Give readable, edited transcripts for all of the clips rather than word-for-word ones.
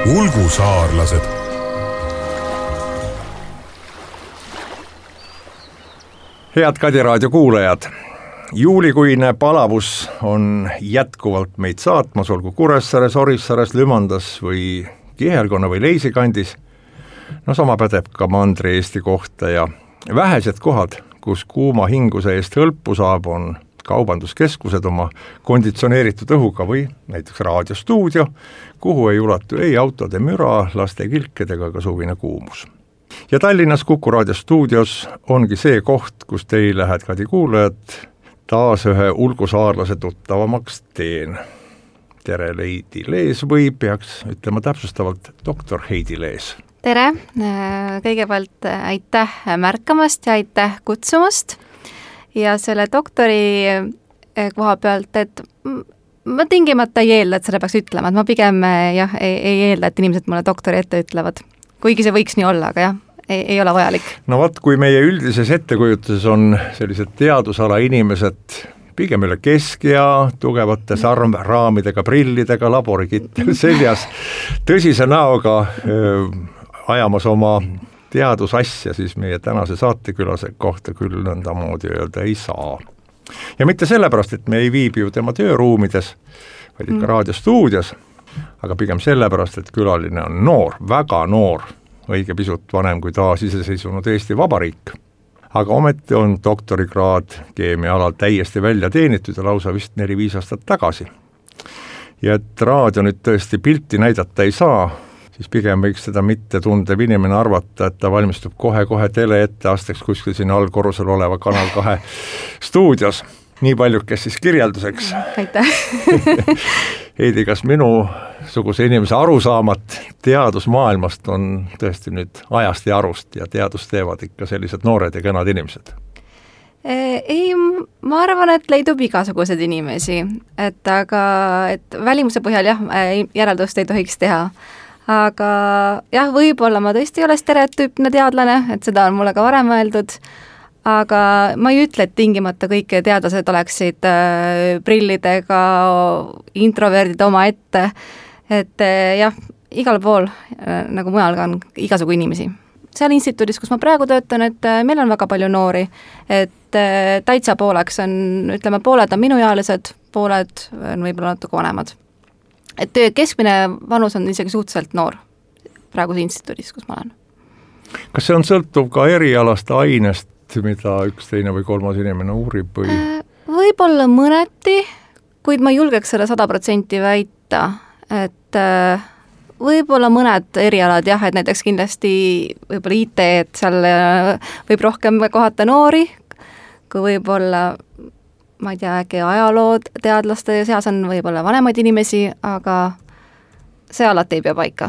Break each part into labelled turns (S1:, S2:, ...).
S1: ulgusaarlased. Head Kadi raadio kuulajad, juulikuine palavus on jätkuvalt meid saatmas, olgu Kuressaares, Orissares, Lümandas või Kihelkonna või Leisi kandis. No sama pädeb ka Mandri-Eesti kohta ja vähesed kohad, kus kuuma hinguse eest hõlpu saab, on kaubanduskeskused oma konditsioneeritud õhuga või näiteks raadiostuudio, kuhu ei ulatu ei autode müra, laste kilkedega ka suvine kuumus. Ja Tallinnas Kuku raadiostuudios ongi see koht, kus teile, head Kadi kuulajad, taas ühe ulgusaarlase tuttavamaks teen. Tere, Heidi Lees või peaks ütlema täpsustavalt doktor Heidi Lees.
S2: Tere, kõigepealt aitäh märkamast ja aitäh kutsumast. Ja selle doktori koha pealt, et ma tingimata ei eelda, et seda peaks ütlema, et ma pigem ei eelda, et inimesed mulle doktori ette ütlevad. Kuigi see võiks nii olla, aga jah, ei ole vajalik.
S1: No vaat, kui meie üldises ettekujutuses on sellised teadusala inimesed pigem üle keskea, tugevate sarmraamidega, prillidega, laborikittel seljas, tõsise näoga ajamas oma teadusasja, siis meie tänase saatekülase kohta küll nõndamoodi öelda ei saa. Ja mitte sellepärast, et me ei viibi ju tema tööruumides, vaid ikka raadiostuudios, aga pigem sellepärast, et külaline on noor, väga noor, õige pisut vanem kui taas iseseisvunud Eesti Vabariik. Aga ometi on doktorikraad keemiaalal täiesti välja teenitud ja lausa vist 4-5 aastat tagasi. Ja et raadio nüüd tõesti pilti näidata ei saa, siis pigem võiks seda mitte tundev inimene arvata, et ta valmistub kohe-kohe tele ette asteks kuskil siin allkorrusel oleva Kanal 2 stuudios. Nii paljukes siis kirjelduseks.
S2: Aitäh.
S1: Heidi, kas minu suguse inimese arusaamat teadusmaailmast on tõesti nüüd ajast ja arust ja teadust teevad ikka sellised noored ja kenad inimesed?
S2: Ei, ma arvan, et leidub igasugused inimesi, et välimuse põhjal järeldust ei tohiks teha. Aga jah, võib-olla ma tõesti ei ole stereotüüpne teadlane, et seda on mulle ka varem öeldud, aga ma ei ütle, et tingimata kõik teadlased oleksid prillidega, introverdid oma ette, et jah, igal pool, nagu mujal ka on igasugu inimesi. Seal instituudis, kus ma praegu töötan, et meil on väga palju noori, et täitsa pooleks on, ütleme, pooled on minuealised, pooled on võib-olla natuke vanemad. Et keskmine vanus on isegi suhteliselt noor praeguse instituudis, kus ma olen.
S1: Kas see on sõltuv ka erialast ainest, mida üks, teine või kolmas inimene uurib? Või?
S2: Võib-olla mõneti, kuid ma julgeks selle 100% väita, et võib-olla mõned erialad jah, et näiteks kindlasti võib-olla IT, et seal võib rohkem kohata noori, kui võib-olla ma ei tea, äkki ajalood teadlaste seas on võib-olla vanemaid inimesi, aga see alati ei pea paika.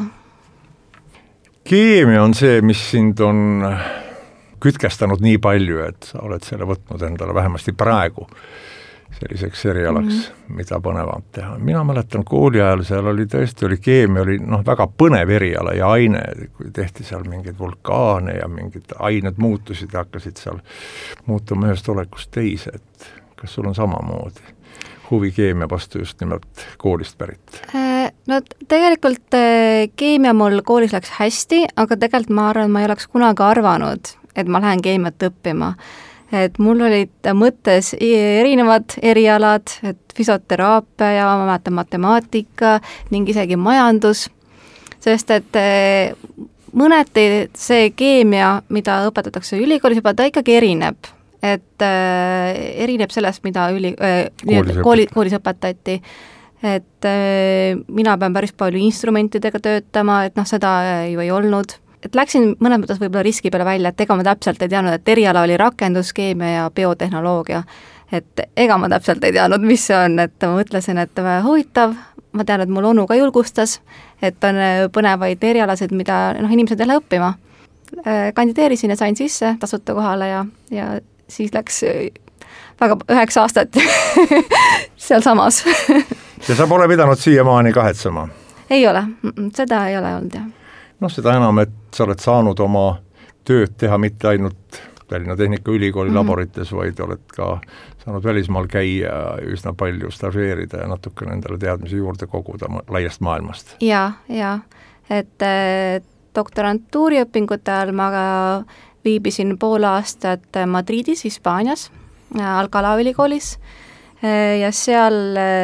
S2: Keemia on see, mis sind on kütkestanud nii palju, et sa oled selle võtnud endale vähemasti praegu selliseks erialaks, mida põnevam teha. Mina mäletan kooli ajal, seal oli tõesti, keemia oli väga põnev eriala ja aine, kui tehti seal mingeid vulkaane ja mingid ained muutusid ja hakkasid seal muutuma ühest olekust teise, et kas sul on samamoodi huvi keemia vastu just nimelt koolist pärit? No tegelikult keemia mul koolis läks hästi, aga tegelikult ma arvan, ma ei oleks kunagi arvanud, et ma lähen keemiat õppima. Et mul olid mõttes erinevad erialad, et füsioteraapia ja matemaatika ning isegi majandus, sest et mõneti see keemia, mida õpetatakse ülikoolis juba, ta ikkagi erineb. Et erineb sellest, mida koolis õpetati, et mina pean päris palju instrumentidega töötama, et seda ju ei olnud. Et läksin mõnes mõttes võib-olla riski peale välja, et ega ma täpselt ei teadnud, et eriala oli rakenduskeemia ja biotehnoloogia. Et ega ma täpselt ei teadnud, mis see on, et ma mõtlesin, et huvitav, ma tean, et mul onu ka julgustas, et on põnevaid erialasid, mida inimesed ei lähe õppima. Kandideerisin ja sain sisse tasuta kohale ja siis läks väga 9 aastat seal samas.
S1: Ja sa pole pidanud siiamaani kahetsema?
S2: Ei ole, seda ei ole olnud, jah.
S1: Seda enam, et sa oled saanud oma tööd teha mitte ainult Tallinna Tehnikaülikooli laborites, vaid oled ka saanud välismaal käia üsna palju stažeerida ja natuke nendele teadmisi juurde koguda laiast maailmast.
S2: Ja
S3: et doktorantuuri õpingute ajal ma viibisin pool aastat Madridis, Hispaanias, Alcalá ülikoolis ja seal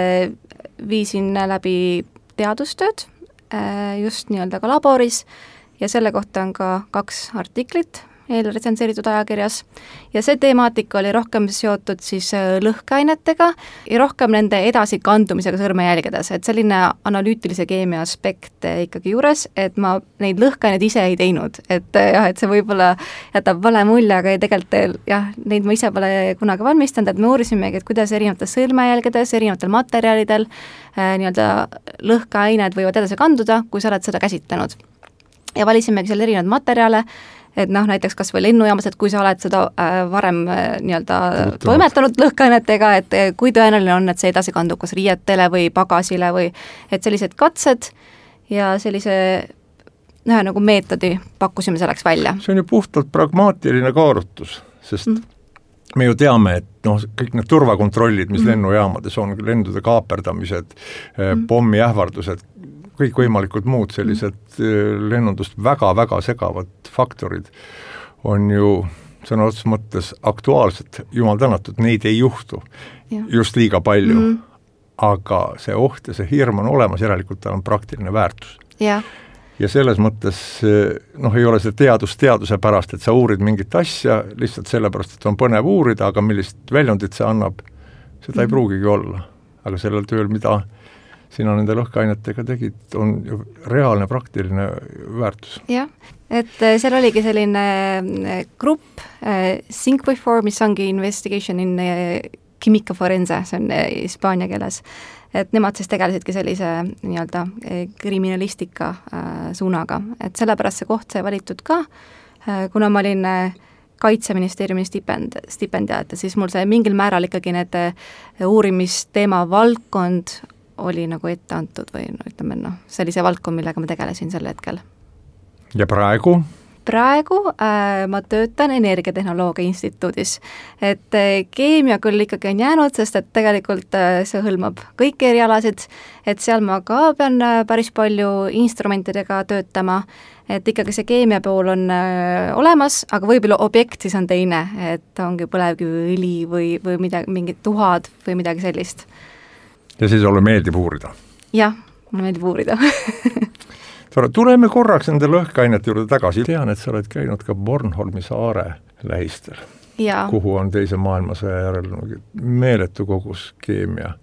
S3: viisin läbi teadustööd just nii-öelda ka laboris ja selle kohta on ka 2 artiklit eelretsenseeritud ajakirjas ja see temaatika oli rohkem seotud siis lõhkeainetega ja rohkem nende edasikandumisega sõrmejälgedes, et selline analüütilise keemia aspekt ikkagi juures, et ma neid lõhkeaineid ise ei teinud, et jah, et see võib-olla jätab vale mulje, aga tegelikult jah, neid ma ise pole kunagi valmistanud, et me uurisimegi, et kuidas erinevates sõrmejälgedes, erinevatel materjalidel nii-öelda lõhkeained võivad edasi kanduda, kui sa oled seda käsitlenud. Ja valisimegi seal erinevaid materjale, et noh, näiteks kas või lennujaamas, et kui sa oled seda varem nii-öelda toimetanud lõhkeainetega, et kui tõenäoline on, et see edasi kandub kas riietele või pagasile või et sellised katsed ja sellise ühe nagu meetodi pakkusime selleks välja.
S1: See on ju puhtalt pragmaatiline kaalutlus, sest me ju teame, et noh, kõik need turvakontrollid, mis lennujaamades on, lendude kaaperdamised, pommiähvardused, kõikvõimalikud muud sellised lennundust väga-väga segavad faktorid on ju sõna otseses mõttes aktuaalsed, jumal tänatud, neid ei juhtu just liiga palju, aga see oht ja see hirm on olemas, järelikult tal on praktiline väärtus. Ja selles mõttes noh, ei ole see teaduse pärast, et sa uurid mingit asja lihtsalt sellepärast, et on põnev uurida, aga millist väljundit see annab, seda ei pruugigi olla. Aga sellel tööl, mida sina nende lõhkeainetega tegid, on ju reaalne praktiline väärtus.
S3: Jah, et seal oligi selline grupp, Think Before, mis ongi Investigation in Chimica Forense, see on hispaania keeles, et nemad siis tegelesidki sellise nii-öelda kriminalistika suunaga, et sellepärast see koht sai valitud ka, kuna ma olin Kaitseministeeriumi stipendiaat, siis mul see mingil määral ikkagi need uurimisteema valdkond oli nagu ette antud või no, ütleme, sellise valdkond, millega ma tegelesin sel hetkel.
S1: Ja praegu?
S3: Praegu ma töötan Energiatehnoloogia instituudis, et keemia küll ikkagi on jäänud, sest et tegelikult see hõlmab kõiki erialasid, et seal ma ka pean päris palju instrumentidega töötama, et ikkagi see keemia pool on olemas, aga võib-olla objekt siis on teine, et ongi põlevkiviõli või midagi, mingid tuhad või midagi sellist.
S1: Ja siis ole meeldib uurida?
S3: Jah, mulle meeldib uurida.
S1: Tuleme korraks nende lõhkeainete juurde tagasi. Tean, et sa oled käinud ka Bornholmi saare lähistel, kuhu on teise maailmasõja järel meeletu kogus keemia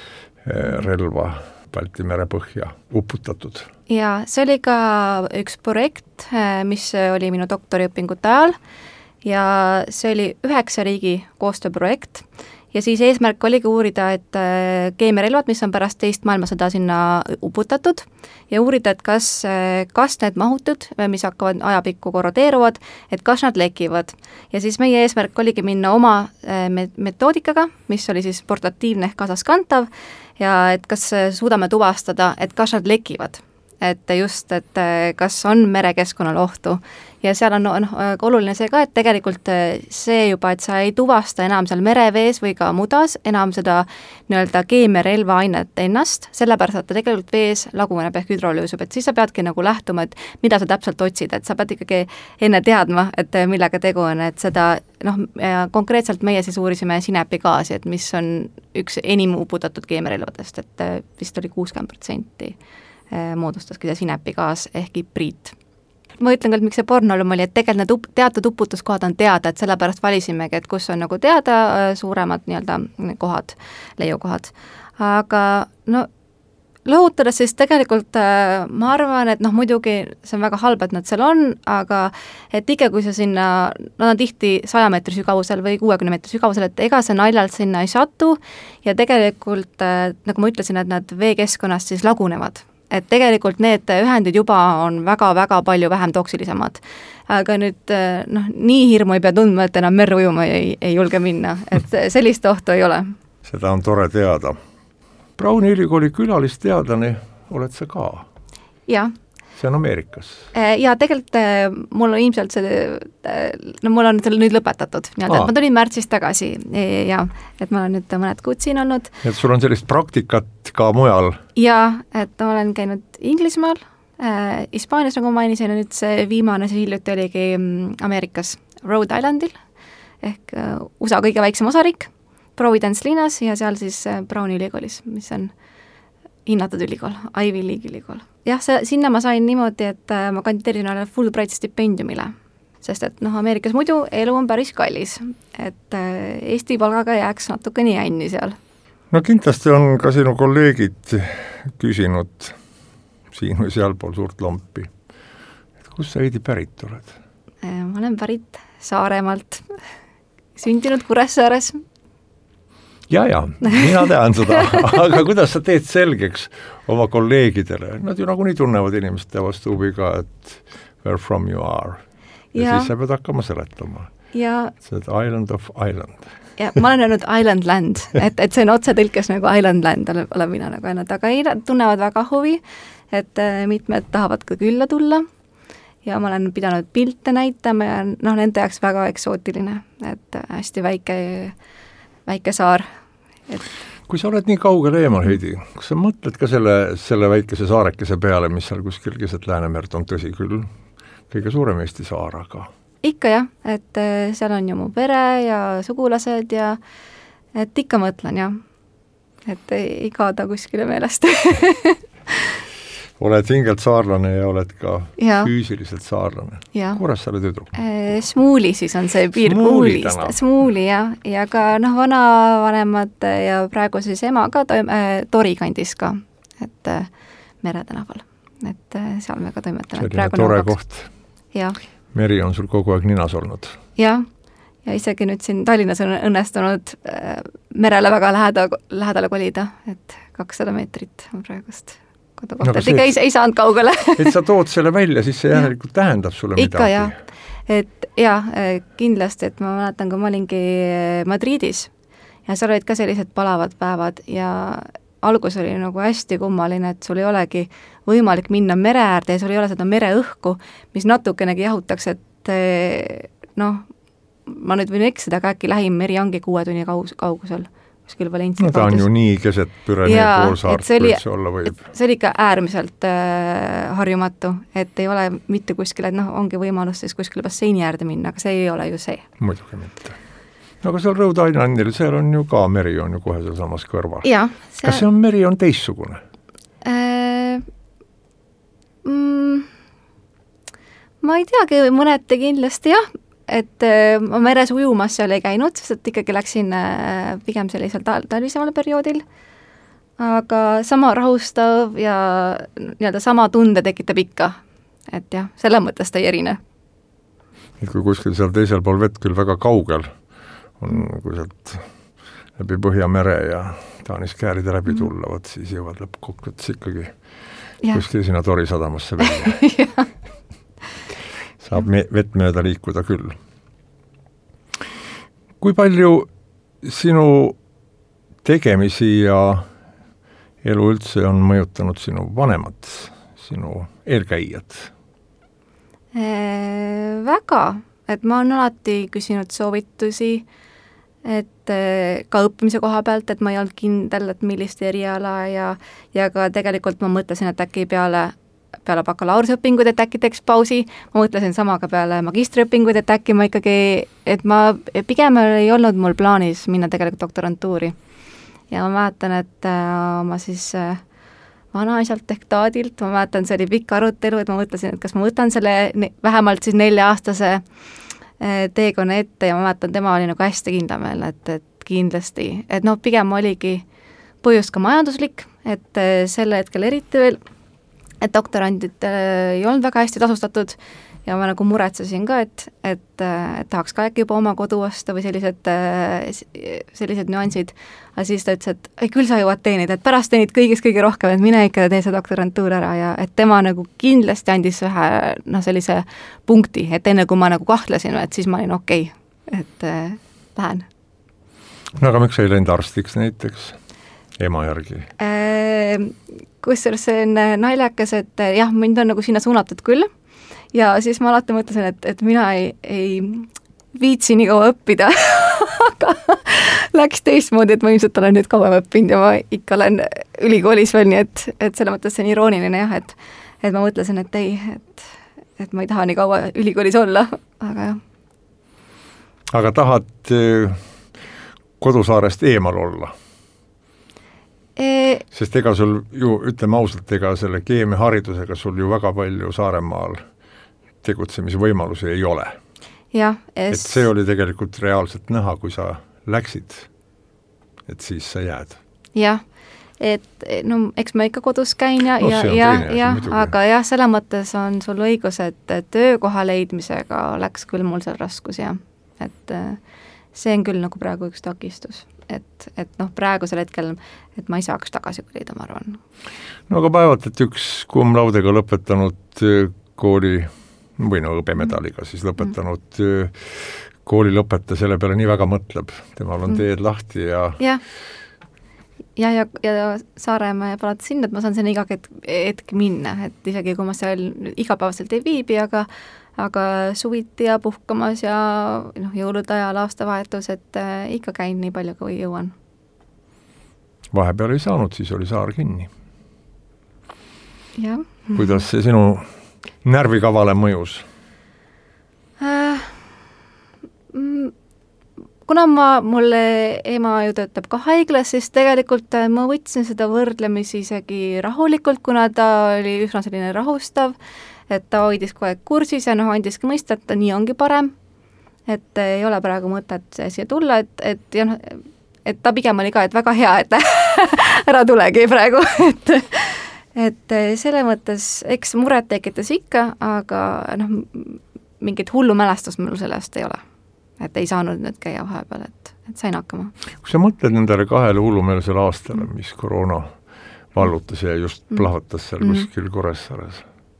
S1: relva Balti mere põhja uputatud. Ja
S3: see oli ka üks projekt, mis oli minu doktoriõpingute ajal ja see oli 9 riigi koostööprojekt ja siis eesmärk oligi uurida, et keemiarelvad, mis on pärast teist maailmasõda sinna uputatud ja uurida, et kas need mahutud, mis hakkavad ajapikku korrodeeruvad, et kas nad lekivad. Ja siis meie eesmärk oligi minna oma metoodikaga, mis oli siis portatiivne ehk kaasaskantav ja et kas suudame tuvastada, et kas nad lekivad. Et just, et kas on merekeskkonnal ohtu ja seal on oluline see ka, et tegelikult see juba, et sa ei tuvasta enam seal merevees või ka mudas enam seda nii-öelda keemiarelva ainet ennast, sellepärast, et ta tegelikult vees laguneb ehk hüdrolüüsub, et siis sa peadki nagu lähtuma, et mida sa täpselt otsid, et sa pead ikkagi enne teadma, et millega tegu on, et seda konkreetselt meie siis uurisime sinepigaasi, et mis on üks enim uputatud keemiarelvadest, et vist oli 60% moodustaski see sinepigaas ehk ipriit. Ma ütlen ka, et miks see Bornholm oli, et tegelikult need teatud uputuskohad on teada, et sellepärast valisimegi, et kus on nagu teada suuremad nii-öelda kohad, leiukohad. Aga no lõhutades siis tegelikult ma arvan, et muidugi see on väga halb, et nad seal on, aga et ikka kui sa sinna, nad on tihti 100 meetri sügavusel või 60 meetri sügavusel, et ega see naljalt sinna ei satu ja tegelikult, nagu ma ütlesin, et nad veekeskkonnast siis lagunevad. Et tegelikult need ühendid juba on väga-väga palju vähem toksilisemad. Aga nüüd nii hirmu ei pea tundma, et enam merre ujuma ei julge minna, et sellist ohtu ei ole.
S1: Seda on tore teada. Browni ülikooli külalisteadlane oled sa ka?
S3: Jah.
S1: See on Ameerikas?
S3: Ja tegelikult mul on ilmselt mul on selle nüüd lõpetatud. Ma tulin märtsis tagasi ja et ma olen nüüd mõned kuud siin olnud.
S1: Et sul on sellist praktikat ka mujal?
S3: Ja, et ma olen käinud Inglismaal Hispaanias, nagu mainisin, ja nüüd see viimane, see hiljuti oligi Ameerikas Rhode Islandil, ehk USA kõige väiksem osariik, Providence linnas ja seal siis Browni ülikoolis, mis on hinnatud ülikool, Ivy League ülikool. Jah, sinna ma sain niimoodi, et ma kandideerisin Fulbright stipendiumile, sest et Ameerikas muidu elu on päris kallis, et Eesti palgaga jääks natuke nii jänni seal.
S2: No kindlasti on ka sinu kolleegid küsinud siin või sealpool suurt lompi, et kus sa Heidi pärit oled?
S3: Ma olen pärit Saaremaalt, sündinud Kuressaares.
S2: Ja, mina tean seda, aga kuidas sa teed selgeks oma kolleegidele? Nad ju nagunii tunnevad inimeste vastu huvi ka, et where from you are. Ja siis sa pead hakkama seletama. See island of island.
S3: Ja ma olen öelnud Island Land, et see on otse tõlkes nagu Island Land, olen mina nagu öelnud, aga tunnevad väga huvi, et mitmed tahavad ka külla tulla ja ma olen pidanud pilte näitama ja nende jaoks väga eksootiline, et hästi väike saar.
S2: Kui sa oled nii kaugel eemal, Heidi, kas sa mõtled ka selle väikese saarekese peale, mis seal kuskil keset Läänemerd on, tõsi küll, kõige suurem Eesti saar, aga
S3: ikka jah, et seal on ju mu pere ja sugulased ja et ikka mõtlen jah, et ei kaada kuskile meelest.
S2: Oled hingelt saarlane ja oled ka füüsiliselt saarlane. Kuressaare tüdruk?
S3: Smuuli siis on see piir Kuulist. Smuuli ja ka vanavanemad ja praegu siis ema ka Tori kandis ka, et Mere tänaval. Et seal me ka toimetame.
S2: Selline tore koht. Meri on sul kogu aeg ninas olnud.
S3: Ja isegi nüüd siin Tallinnas on õnnestunud merele väga lähedale kolida, et 200 meetrit on praegust kodukohta, et ikka ei saanud kaugele.
S2: Et sa tood selle välja, siis see järelikult tähendab sulle midagi.
S3: Ikka jah, et kindlasti, et ma mäletan, kui ma olingi Madridis ja seal olid ka sellised palavad päevad ja algus oli nagu hästi kummaline, et sul ei olegi võimalik minna mere äärde ja sul ei ole seda mereõhku, mis natukenegi jahutaks, et ma nüüd võin eksida, aga äkki lähim meri ongi 6 tunni kaugusel.
S2: No ta on ju nii keset Pürenee poolsaart, kui see olla võib.
S3: See oli ikka äärmiselt harjumatu, et ei ole mitte kuskil, et ongi võimalus siis kuskil basseini äärde minna, aga see ei ole ju see.
S2: Muidugi mitte. No aga seal Rhode Islandil, seal on ju ka meri on ju kohe seal samas kõrval. Kas see on meri on teistsugune?
S3: Ma ei teagi, mõneti kindlasti jah, et ma meres ujumas seal ei käinud, sest ikkagi läksin pigem sellisel talvisemal perioodil, aga sama rahustav ja nii-öelda sama tunde tekitab ikka, et jah, selle mõttes ta ei erine.
S2: Et kui kuskil seal teisel pool vett küll väga kaugel on, kui sealt läbi Põhjamere ja Taanis kääride läbi tulla, siis jõuad lõppkokkuvõttes ikkagi kuskil sinna Tori sadamasse välja. Saab vett mööda liikuda küll. Kui palju sinu tegemisi ja elu üldse on mõjutanud sinu vanemad, sinu eelkäijad?
S3: Väga, et ma olen alati küsinud soovitusi, et ka õppimise koha pealt, et ma ei olnud kindel, et millist eriala ja ka tegelikult ma mõtlesin, et äkki peale bakalaureuseõpingud, et äkki teeks pausi, ma mõtlesin sama ka peale magistriõpingud, et äkki ma ikkagi, et ma pigem ei olnud mul plaanis minna tegelikult doktorantuuri. Ja ma mäletan, et ma siis vanaisalt ehk taadilt, ma mäletan, see oli pikk arutelu, et ma mõtlesin, et kas ma võtan selle vähemalt siis 4-aastase teekonna ette ja ma mäletan, tema oli nagu hästi kindlameel, et kindlasti, et pigem oligi põhjus ka majanduslik, et selle hetkel eriti veel, et doktorandid ei olnud väga hästi tasustatud ja ma nagu muretsesin ka, et tahaks ka äkki juba oma kodu osta või sellised nüansid, aga siis ta ütles, et küll sa jõuad teenida, et pärast teenid kõige rohkem, et mine ikka tee see doktorantuur ära ja et tema nagu kindlasti andis vähe sellise punkti, et enne kui ma nagu kahtlesin, et siis ma olin okei, et lähen.
S2: No aga miks ei läinud arstiks näiteks ema järgi?
S3: Kusjuures see on naljakas, et jah, mind on nagu sinna suunatud küll ja siis ma alati mõtlesin, et mina ei viitsi nii kaua õppida, aga läks teistmoodi, et ma ilmselt olen nüüd kauem õppinud ja ma ikka olen ülikoolis veel, nii et selle mõttes see on irooniline jah, et ma mõtlesin, et ei, et ma ei taha nii kaua ülikoolis olla, aga jah.
S2: Aga tahad kodusaarest eemal olla? Sest ega sul ju, ütleme ausalt, ega selle keemiaharidusega sul ju väga palju Saaremaal tegutsemise võimalusi ei ole.
S3: Jah.
S2: Et see oli tegelikult reaalselt näha, kui sa läksid, et siis sa jääd.
S3: Jah, et no eks ma ikka kodus käin ja, aga jah, selle mõttes on sul õigus, et töökoha leidmisega läks küll mul seal raskus, jah. Et see on küll nagu praegu üks takistus. Et noh, praegusel hetkel, et ma ei saaks tagasi kolida, ma arvan.
S2: No aga päevalt, et üks cum laudega lõpetanud kooli või no õppemedaliga siis lõpetanud kooli lõpeta selle peale nii väga mõtleb. Temal on teed lahti ja
S3: Saaremaa jääb alati sinna, et ma saan sinna iga hetk minna, et isegi kui ma seal igapäevaselt ei viibi, aga suviti ja puhkamas ja jõulude ajal, aastavahetus, et ikka käin nii palju, kui jõuan.
S2: Vahepeal ei saanud, siis oli saar kinni.
S3: Jah.
S2: Kuidas see sinu närvikavale mõjus?
S3: Kuna mulle ema ju töötab ka haiglas, siis tegelikult ma võtsin seda võrdlemisi isegi rahulikult, kuna ta oli üsna selline rahustav, et ta hoidis kogu aeg kursis ja andis ka mõista, et nii ongi parem, et ei ole praegu mõtet siia tulla, et ta pigem oli ka, et väga hea, et ära tulegi praegu, et selle mõttes, eks muret tekitas ikka, aga mingit hullu mälestust mul sellest ei ole. Et ei saanud nüüd käia vahepeal, et sain hakkama.
S2: Kui sa mõtled nendele 2 hullumeelsele aastale, mis koroona vallutas ja just plahvatas seal kuskil Kuressaares,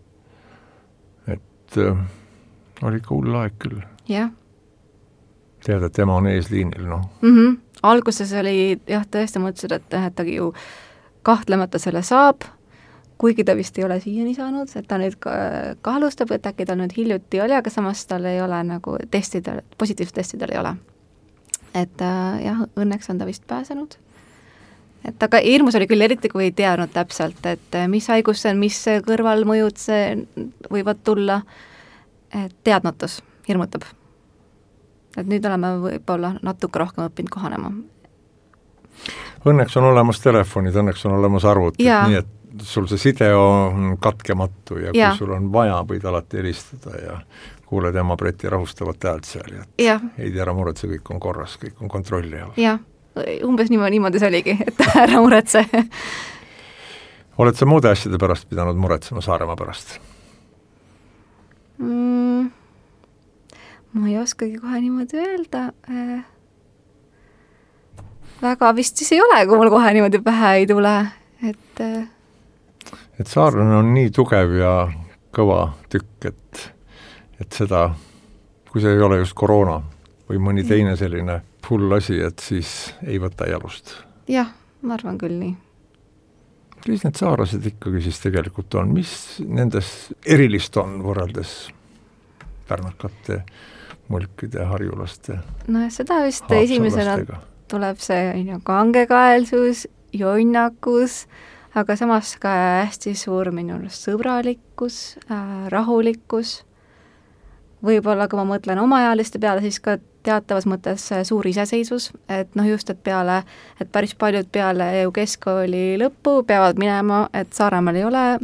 S2: et oli ikka hull aeg küll.
S3: Jah.
S2: Tead, et tema on eesliinil, noh.
S3: Alguses oli, jah, tõesti mõtlesid, et ta ju kahtlemata selle saab, kuigi ta vist ei ole siiani saanud, et ta nüüd kahlustab, et äkki ta nüüd hiljuti oli, aga samas tal ei ole nagu positiivsed testidel ei ole. Et jah, õnneks on ta vist pääsenud. Et aga hirmus oli küll eriti, kui ei teadnud täpselt, et mis haigus see on, mis kõrvalmõjud see võivad tulla. Et teadmatus hirmutab. Et nüüd oleme võib-olla natuke rohkem õppinud kohanema.
S2: Õnneks on olemas telefonid, õnneks on olemas arvutid, nii et sul see side on katkematu ja kui sul on vaja, võid alati helistada ja kuuled ema Breti rahustavat häält seal ja ei tea ära muretse, kõik on korras, kõik on kontrolli all.
S3: Jah, umbes niimoodi see oligi, et ära muretse.
S2: Oled sa muude asjade pärast pidanud muretsema Saaremaa pärast?
S3: Ma ei oskagi kohe niimoodi öelda. Väga vist siis ei ole, kui mul kohe niimoodi pähe ei tule,
S2: et saarlane on nii tugev ja kõva tükk, et seda, kui see ei ole just koroona või mõni teine selline hull asi, et siis ei võta jalust.
S3: Jah, ma arvan küll nii.
S2: Mis need saarlased ikkagi siis tegelikult on? Mis nendes erilist on võrreldes pärnakate, mulkide, harjulaste?
S3: No seda vist esimesena tuleb see kangekaelsus, jonnakus, aga samas ka hästi suur minu sõbralikkus, rahulikkus. Võib-olla, kui ma mõtlen omaealiste peale, siis ka teatavas mõttes suur iseseisus, et just, et päris paljud peale EU keskkooli lõppu peavad minema, et Saaremaal ei ole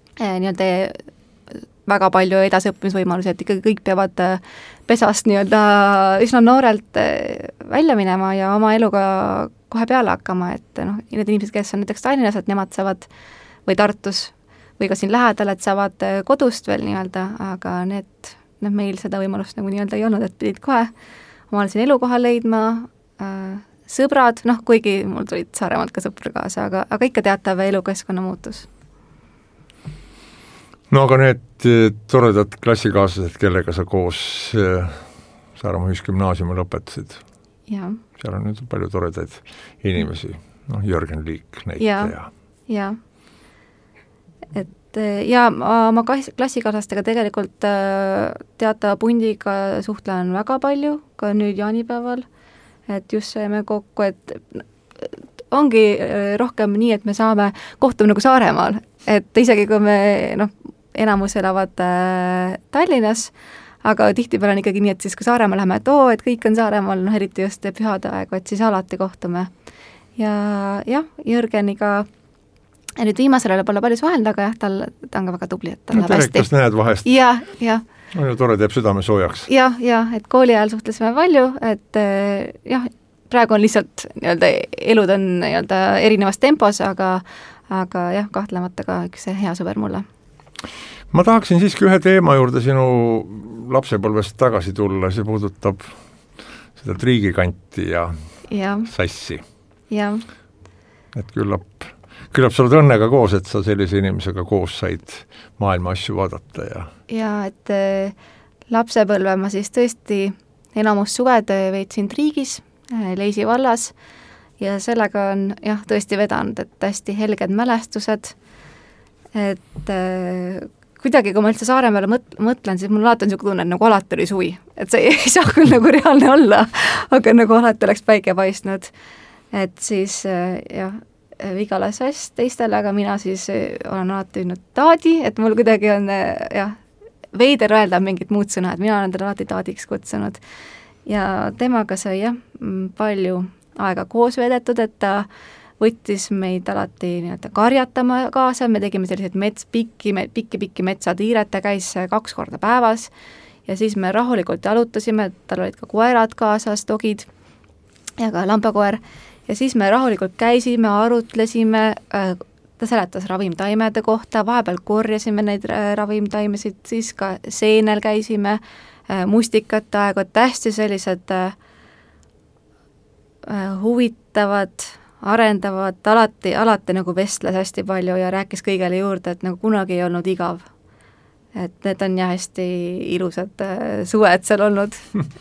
S3: väga palju edasiõppimisvõimalusi, et ikkagi kõik peavad pesast üsna noorelt välja minema ja oma eluga kohe peale hakkama, et need inimesed, kes on näiteks Tallinnas, et nemad saavad või Tartus või ka siin lähedal, et saavad kodust veel aga meil seda võimalust ei olnud, et pidid kohe omal siin elukoha leidma, sõbrad, kuigi mul tulid Saaremaalt ka sõpru kaasa, aga ikka teatav elukeskkonna muutus.
S2: No aga need toredad klassikaaslased, kellega sa koos Saaremaa Ühisgümnaasiumi lõpetasid, seal on nüüd palju toredaid inimesi, Jörgen Liik näitaja.
S3: Ja. Ja oma klassikaaslastega tegelikult teatava pundiga suhtlen väga palju, ka nüüd jaanipäeval, et just saime kokku, et ongi rohkem nii, et me saame kohtume nagu Saaremaal, et isegi kui me enamus elavad Tallinnas, aga tihtipeale on ikkagi nii, et siis kui Saaremaa läheme, et et kõik on Saaremaal, eriti just pühade aegu, et siis alati kohtume. Ja jah, Jürgeniga nüüd viimasel ajal pole palju suhelnud, aga jah, ta on ka väga tubli, et ta läheb hästi.
S2: Telekas näed vahest.
S3: Jah.
S2: No ja tore, teeb südame soojaks.
S3: Jah, et kooli ajal suhtlesime palju, et jah, praegu on lihtsalt elud on erinevas tempos, aga jah, kahtlemata ka üks hea sõber mulle.
S2: Ma tahaksin siiski ühe teema juurde sinu lapsepõlvest tagasi tulla, see puudutab seda triigikanti ja sassi.
S3: Ja.
S2: Et küllap sa oled õnnega koos, et sa sellise inimesega koos said maailma asju vaadata.
S3: Ja, et lapsepõlve ma siis tõesti enamus suved veetsin Triigis, Leisi vallas, ja sellega on jah, tõesti vedanud, et hästi helged mälestused, et kuidagi, kui ma üldse Saaremäele mõtlen, siis mul alati on niisugune tunne, et nagu alati oli suvi, et see ei saa küll nagu reaalne olla, aga nagu alati oleks päike paistnud, et siis jah, Vigala sass teistele, aga mina siis olen alati öelnud taadi, et mul kuidagi on jah, veider öelda mingit muud sõna, et mina olen teda alati taadiks kutsunud. Ja temaga sai jah, palju aega koos vedetud, et ta võttis meid alati karjatama kaasa, me tegime sellised pikki metsatiiret, ta käis 2 korda päevas ja siis me rahulikult jalutasime, tal olid ka koerad kaasas, dogid ja ka lambakoer. Ja siis me rahulikult käisime, arutlesime, ta seletas ravimtaimede kohta, vahepeal korjasime neid ravimtaimesid, siis ka seenel käisime, mustikate aegu, et hästi sellised huvitavad, arendavad, alati nagu vestles hästi palju ja rääkis kõigele juurde, et nagu kunagi ei olnud igav. Et need on jah hästi ilusad suved seal olnud.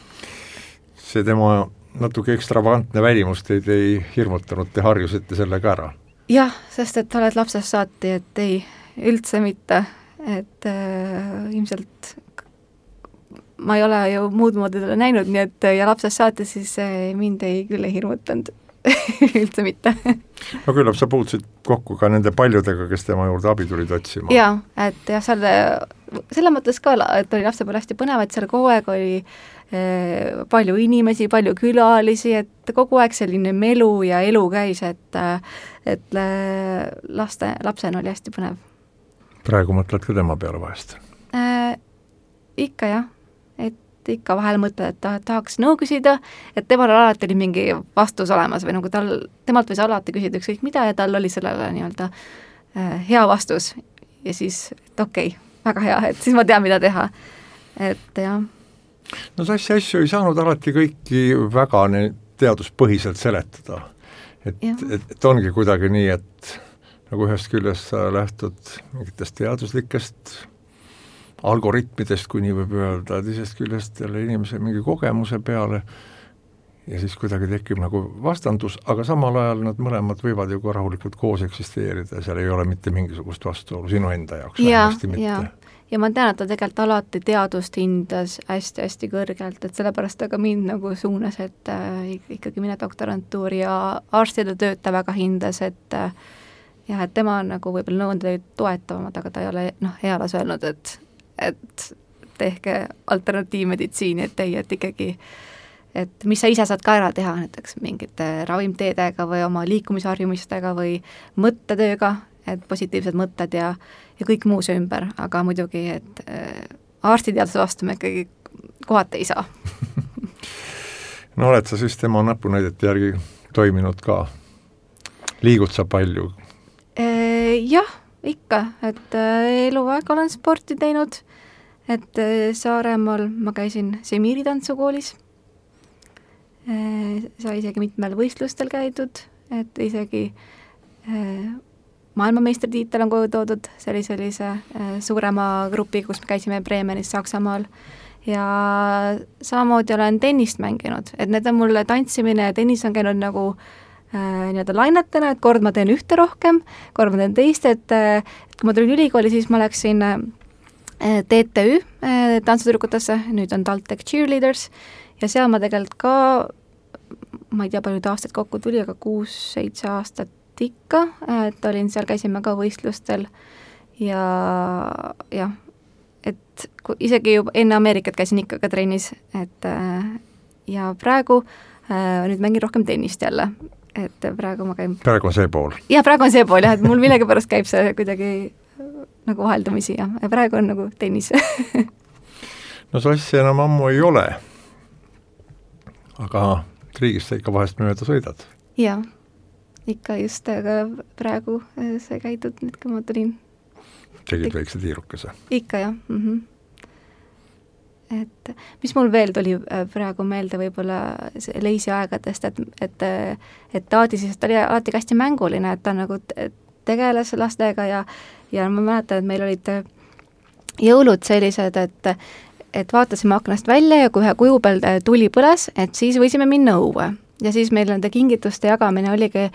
S2: See tema natuke ekstravagantne välimus teid ei hirmutanud, te harjusite sellega ära?
S3: Jah, sest et oled lapsest saati, et ei, üldse mitte, et ilmselt ma ei ole ju muud moodi teda näinud, nii et ja lapsest saati siis mind küll ei hirmutanud üldse mitte.
S2: No küllap sa puutusid kokku ka nende paljudega, kes tema juurde abi tulid otsima.
S3: Jaa, et jah, selle mõttes ka, et oli lapsepõlve hästi põnev, et seal kogu aeg oli palju inimesi, palju külalisi, et kogu aeg selline melu ja elu käis, et lapsena oli hästi põnev.
S2: Praegu mõtled ka tema peale vahest?
S3: Ikka jah, et ikka vahel mõtled, et tahaks nõu küsida, et temal alati oli mingi vastus olemas või nagu temalt võis alati küsida ükskõik mida ja tal oli sellele nii-öelda hea vastus ja siis, et okei, väga hea, et siis ma tean, mida teha, et jah.
S2: No sassi asju ei saanud alati kõiki väga teaduspõhiselt seletada, et ongi kuidagi nii, et nagu ühest küljest sa lähtud mingitest teaduslikest algoritmidest, kui nii võib öelda, teisest küljest jälle inimese mingi kogemuse peale ja siis kuidagi tekib nagu vastandus, aga samal ajal nad mõlemad võivad ju ka rahulikult koos eksisteerida ja seal ei ole mitte mingisugust vastuolu sinu enda jaoks.
S3: Ja ma tean, et ta tegelikult alati teadust hindas hästi-hästi kõrgelt, et sellepärast aga mind nagu suunas, et ikkagi mine doktorantuuri ja arstide tööd ta väga hindas, et jah, et tema on nagu võib-olla nõuandeid toetavamad, aga ta ei ole eales öelnud, et tehke alternatiivmeditsiini, et ei, et ikkagi, et mis sa ise saad ka ära teha, näiteks mingite ravimteedega või oma liikumisharjumistega või mõttetööga, et positiivsed mõtted ja kõik muu see ümber, aga muidugi, et arstiteaduse vastu me ikkagi kohati ei saa.
S2: No oled sa siis tema näpunäidete järgi toiminud ka? Liigud sa palju?
S3: Jah, ikka, et eluaeg olen sporti teinud, et Saaremaal ma käisin Semiiri tantsukoolis, sai isegi mitmel võistlustel käidud, et isegi maailmameistritiitel on koju toodud, see oli sellise suurema grupi, kus me käisime Bremenis Saksamaal ja samamoodi olen tennist mänginud, et need on mulle tantsimine ja tennis on käinud nagu nii-öelda lainetena, et kord ma teen ühte rohkem, kord ma teen teist, et kui ma tulin ülikooli, siis ma läksin TTÜ tantsutüdrukutesse, nüüd on TalTech Cheerleaders ja seal ma tegelikult ka, ma ei tea, palju aastaid kokku tuli, aga 6-7 aastat ikka, et olin seal, käisime ka võistlustel ja jah, et isegi juba enne Ameerikat käisin ikka ka trennis, et ja praegu nüüd mängin rohkem tennist jälle, et praegu ma käin...
S2: Praegu on see pool?
S3: Jah, praegu on see pool jah, et mul millegipärast käib see kuidagi nagu vaheldumisi ja praegu on nagu tennis.
S2: No sassi enam ammu ei ole, aga Riigist sa ikka vahest mööda sõidad?
S3: Jaa, ikka just, aga praegu sai käidud nüüd, kui ma tulin.
S2: Tegid väikse tiirukese?
S3: Ikka jah. Et mis mul veel tuli praegu meelde võib-olla leisi aegadest, et Taadi siis ta oli alati hästi mänguline, et ta nagu tegeles lastega ja ma mäletan, et meil olid jõulud sellised, et vaatasime aknast välja ja kui ühe kuju peal tuli põles, et siis võisime minna õue. Ja siis meil nende kingituste jagamine oligi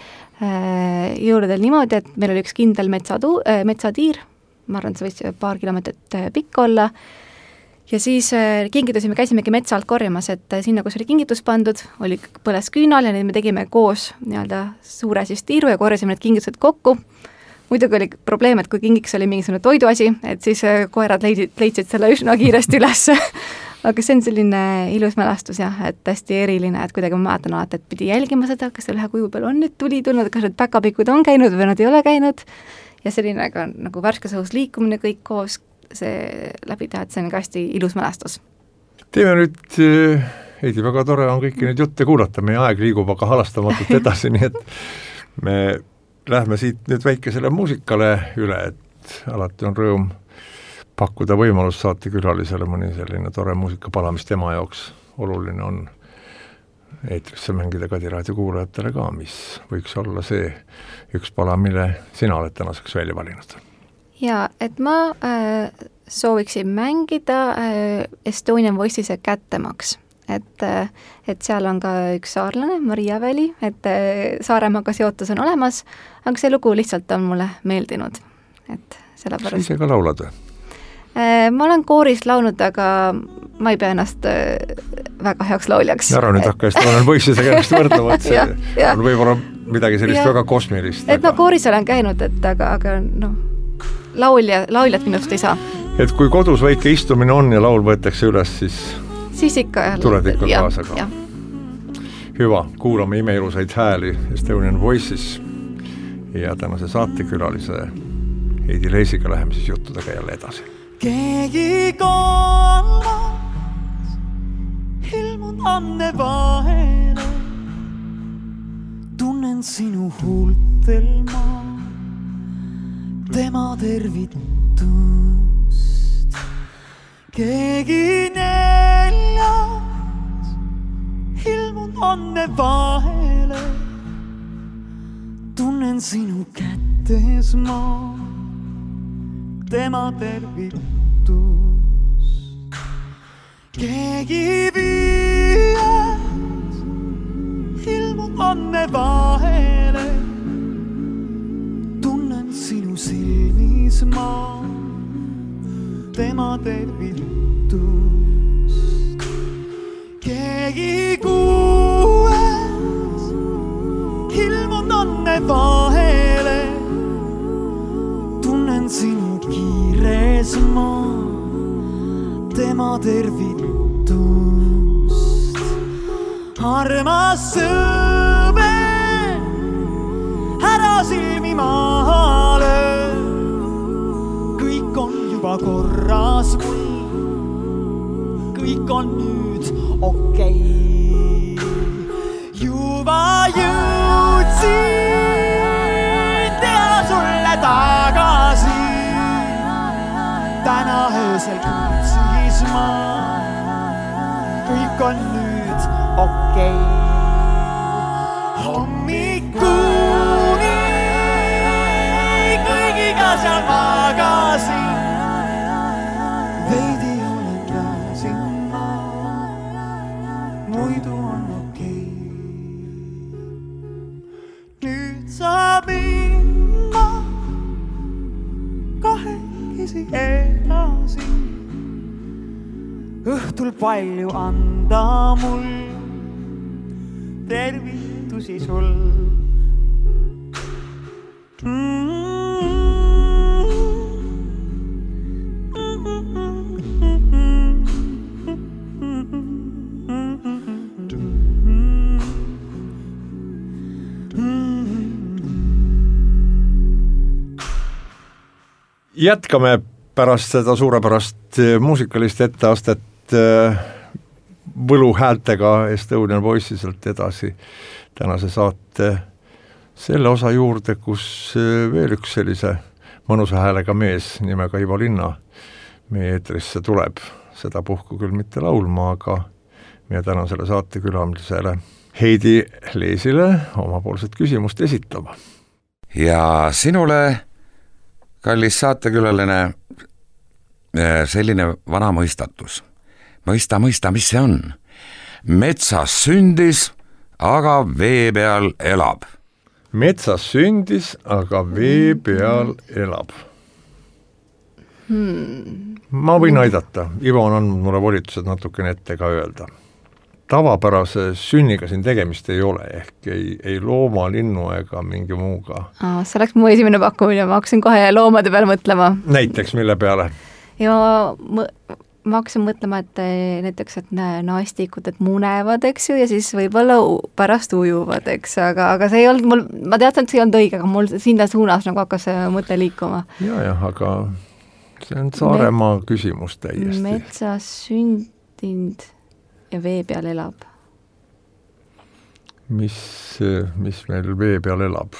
S3: jõuludel niimoodi, et meil oli üks kindel metsatiir, ma arvan, et see võis paar kilomeetrit pikk olla, ja siis kingitusi me käisimegi metsa alt korjamas, et sinna, kus oli kingitus pandud, oli põles küünal ja nüüd me tegime koos nii-öelda suure siis tiiru ja korjasime need kingitused kokku. Muidugi oli probleem, et kui kingiks oli mingisugune toiduasi, et siis koerad leidsid selle üsna kiiresti üles. Aga see on selline ilus mälestus jah, et hästi eriline, et kuidagi ma mäletan alati, et pidi jälgima seda, kas seal ühe kuju peal on nüüd tuli tulnud, kas need päkapikud on käinud või nad ei ole käinud ja selline ka nagu värskes õhus liikumine kõik koos see läbi teha, et see on ka hästi ilus mälestus.
S2: Teeme nüüd, Heidi, väga tore on kõiki neid jutte kuulata, meie aeg liigub aga halastamatult edasi, nii et me lähme siit nüüd väikesele muusikale üle, et alati on rõõm pakkuda võimalus saatekülalisele mõni selline tore muusikapala, mis tema jaoks oluline on eetrisse mängida Kadi raadio kuulajatele ka, mis võiks olla see üks pala, mille sina oled tänaseks välja valinud.
S3: Ja, et ma sooviksin mängida Estonian Voice'ise Kättemaks, et seal on ka üks saarlane, Maria Väli, et Saaremaaga seotus on olemas, aga see lugu lihtsalt on mulle meeldinud, et sellepärast...
S2: Sa ise ka laulad või?
S3: Ma olen kooris laulnud, aga ma ei pea ennast väga heaks lauljaks.
S2: Ära nüüd hakka Estonian Voice'isega ennast võrdlema, et see on võib-olla midagi sellist väga kosmilist.
S3: Et ma kooris olen käinud, et aga noh, lauljat minust ei saa.
S2: Et kui kodus väike istumine on ja laul võetakse üles,
S3: siis ikka
S2: tuled ikka kaasa ka. Hüva, kuulame imeilusaid hääli Estonian Voices ja tänase saatekülalise Heidi Leesiga läheme siis juttudega jälle edasi.
S4: Keegi kallas ilmun anne vahele, tunnen sinu huultel maa tema tervitust. Keegi neljas ilmun anne vahele, tunnen sinu kätes maa tema tervitust. Keegi viies ilmun anne vahele, tunnen sinu silmis maa tema tervitust. Keegi kuues ilmun anne vahele, tunnen sinu kiires maa tema tervitust. Armas sõber, ära silmi maale, kõik on juba korras mul, kõik on nüüd okei. Juba jõudsin teha sulle tagasi, täna öösel kutsis ma, kõik on nüüd okei. Hommikuni kõigiga seal magasin, veidi olen pääsin ma, muidu on okei. Nüüd saab minna kahekesi edasi, õhtul palju anda mul tervitusi sul.
S1: jätkame pärast seda suurepärast muusikalist etteastet võluhäältega Estonian Voice'iselt edasi tänase saate selle osa juurde, kus veel üks sellise mõnusa häälega mees nimega Ivo Linna meie eetrisse tuleb. Seda puhku küll mitte laulma, aga meie tänasele saatekülalisele Heidi Leesile omapoolset küsimust esitama.
S5: Ja sinule, kallis saatekülaline, selline vana mõistatus. Mõista, mis see on? Metsas sündis, aga vee peal elab.
S1: Metsas sündis, aga vee peal elab. Ma võin aidata. Ivo on andnud mulle volitused natukene ette ka öelda. Tavapärase sünniga siin tegemist ei ole, ehk ei looma, linnu ega mingi muuga.
S3: See oleks mu esimene pakkumine, ma hakkasin kohe loomade peale mõtlema.
S1: Näiteks mille peale?
S3: Ja ma hakkasin mõtlema, et näiteks, et naastikud, et munevad, eks ju, ja siis võib-olla pärast ujuvad, eks, aga see ei olnud mul, ma teadsin, et see ei olnud õige, aga mul sinna suunas nagu hakkas mõte liikuma.
S1: Ja, aga see on Saaremaa küsimus täiesti.
S3: Metsas sündinud ja vee peal elab.
S1: Mis meil vee peal elab?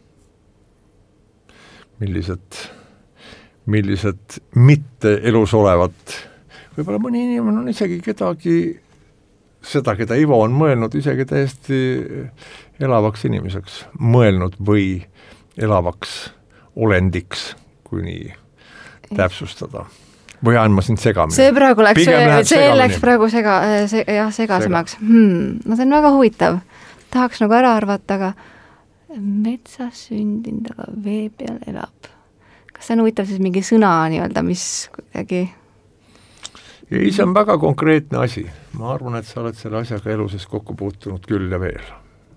S1: Millised mitte elus olevat, võib-olla mõni inimene on isegi kedagi, seda, keda Ivo on mõelnud, isegi täiesti elavaks inimeseks mõelnud või elavaks olendiks, kui nii täpsustada. Või ajan ma sind segamini?
S3: See praegu läks praegu segasemaks. No see on väga huvitav. Tahaks nagu ära arvata, aga metsas sündinud, aga vee peal elab. Kas see on huvitav siis mingi sõna nii-öelda, mis kuidagi...
S1: Ei, see on väga konkreetne asi. Ma arvan, et sa oled selle asjaga eluses kokku puutunud küll ja veel.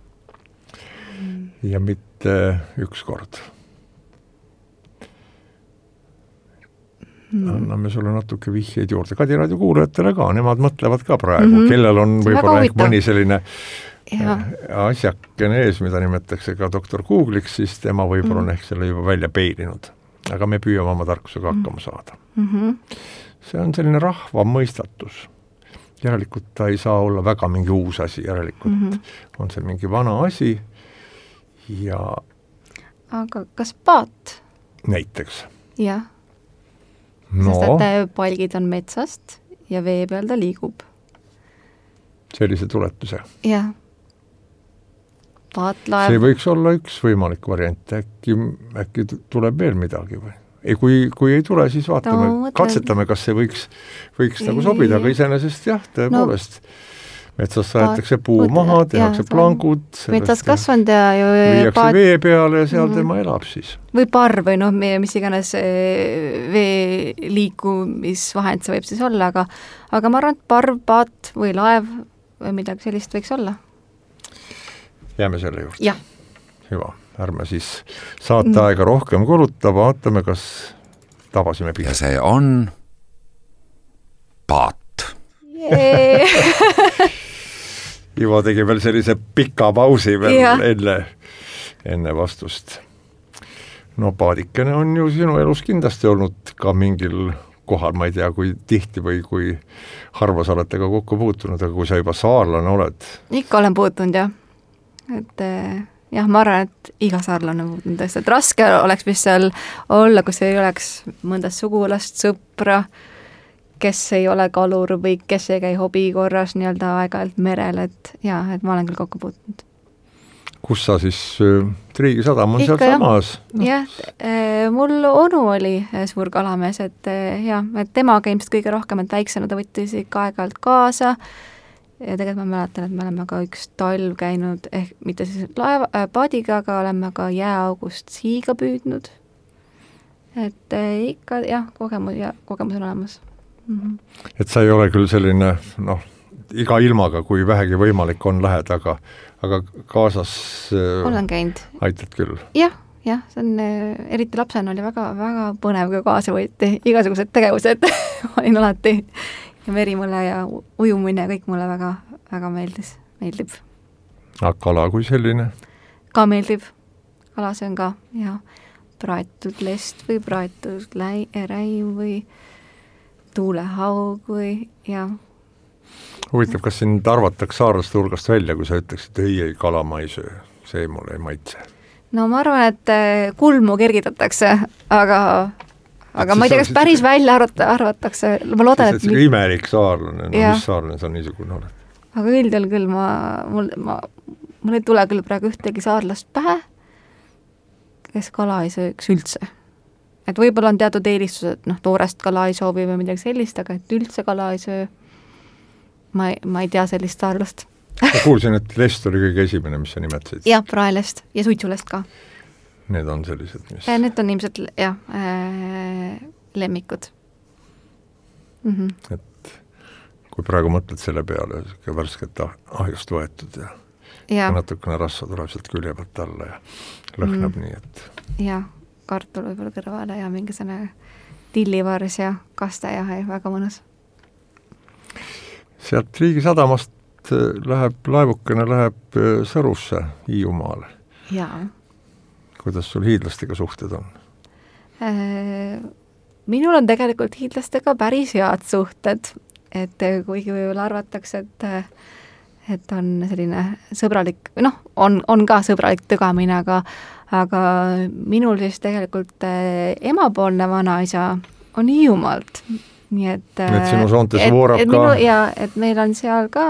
S1: Ja mitte üks kord. Anname sulle natuke vihjeid juurde. Kadiraadio kuulajatele ka, nemad mõtlevad ka praegu, kellel on võib-olla ehk mõni selline asjakene ees, mida nimetatakse ka doktor Google'iks, siis tema võib-olla on ehk selle juba välja peilinud. Aga me püüame oma tarkusega hakkama saada. See on selline rahva mõistatus. Järelikult ta ei saa olla väga mingi uus asi, järelikult on see mingi vana asi ja...
S3: Aga kas paat?
S1: Näiteks.
S3: Jah. Sest et palgid on metsast ja vee peal ta liigub.
S1: Sellise tuletuse.
S3: Jah. Paatlaev.
S1: See võiks olla üks võimalik variant. Äkki tuleb veel midagi või? Ei, kui ei tule, siis vaatame, katsetame, kas see võiks nagu sobida, aga iseenesest jah, tõepoolest. Metsas saetakse puu maha, tehakse plangud.
S3: Metsas kasvanud ja
S1: viiakse vee peale ja seal tema elab siis.
S3: Või parv või mis iganes vee liikumisvahend see võib siis olla, aga ma arvan, et parv, paat või laev või midagi sellist võiks olla.
S1: Jääme selle juurde.
S3: Jah.
S1: Hüva, ärme siis saateaega rohkem kuluta, vaatame, kas tabasime pihta.
S5: Ja see on paat.
S1: Ivo tegi veel sellise pika pausi veel enne vastust. No paadikene on ju sinu elus kindlasti olnud ka mingil kohal, ma ei tea, kui tihti või kui harva sa oled tega kokku puutunud, aga kui sa juba saarlane oled.
S3: Ikka olen puutunud, jah. Et jah, ma arvan, et iga saarlane puutunud tõesti, et raske oleks vist seal olla, kus ei oleks mõndast sugulast, sõpra, kes ei ole kalur või kes ei käi hobi korras nii-öelda aeg-ajalt merel, et ma olen küll kokku puutunud. Kus sa siis, Triigi sadam on seal samas? Jah, mul onu oli suur kalamees, et temaga ilmselt kõige rohkem, et väiksena ta võttis ikka aeg-ajalt kaasa ja tegelikult ma mäletan, et me oleme ka üks talv käinud, mitte siis paadiga, aga oleme ka jääaugust siiga püüdnud. Et ikka kogemus on olemas.
S1: Et sa ei ole küll selline, iga ilmaga, kui vähegi võimalik on lähed, aga kaasas
S3: olen käinud.
S1: Aitad küll?
S3: Jah, see on, eriti lapsena oli väga, väga põnev, kui kaasa võeti igasugused tegevused olin alati ja meri mulle ja ujumine kõik mulle väga, väga meeldib. Aga
S1: kala kui selline?
S3: Ka meeldib. Kala see on ka, praetud lest või praetud räim või tuulehaug või jah.
S2: Huvitav, kas sind arvatakse saarlaste hulgast välja, kui sa ütleksid, ei, kala ma ei söö, see mulle ei maitse?
S3: No ma arvan, et kulmu kergitatakse, aga ma ei tea, kas päris välja arvatakse, ma loodan, et...
S2: Imelik saarlane, no mis saarlane sa niisugune oled?
S3: Aga üldel küll, mul ei tule küll praegu ühtegi saarlast pähe, kes kala ei sööks üldse. Et võib-olla on teatud eelistused, toorest kala ei soovi või midagi sellist, aga et üldse kala ei söö, ma ei tea sellist saarlast.
S2: Ma kuulsin, et lest oli kõige esimene, mis sa nimetasid.
S3: Jah, praelest ja suitsulest ka.
S2: Need on sellised, mis...
S3: Need on ilmselt, lemmikud.
S2: Et kui praegu mõtled selle peale, värsket ahjust võetud ja natukene rasva tuleb sealt külje pealt alla ja lõhnab nii, et...
S3: Jah, kartul võib-olla kõrvale ja mingisugune tillivars ja kaste ja väga mõnus.
S2: Sealt Riigisadamast laevukene läheb Sõrusse, Hiiumaale.
S3: Jaa.
S2: Kuidas sul hiidlastega suhted on?
S3: Minul on tegelikult hiidlastega päris head suhted, et kuigi võib-olla arvatakse, et on selline sõbralik, on ka sõbralik tõgamine, aga minul siis tegelikult emapoolne vanaisa on Hiiumaalt. Nii et
S2: sinu soontes voorab ka...
S3: et meil on seal ka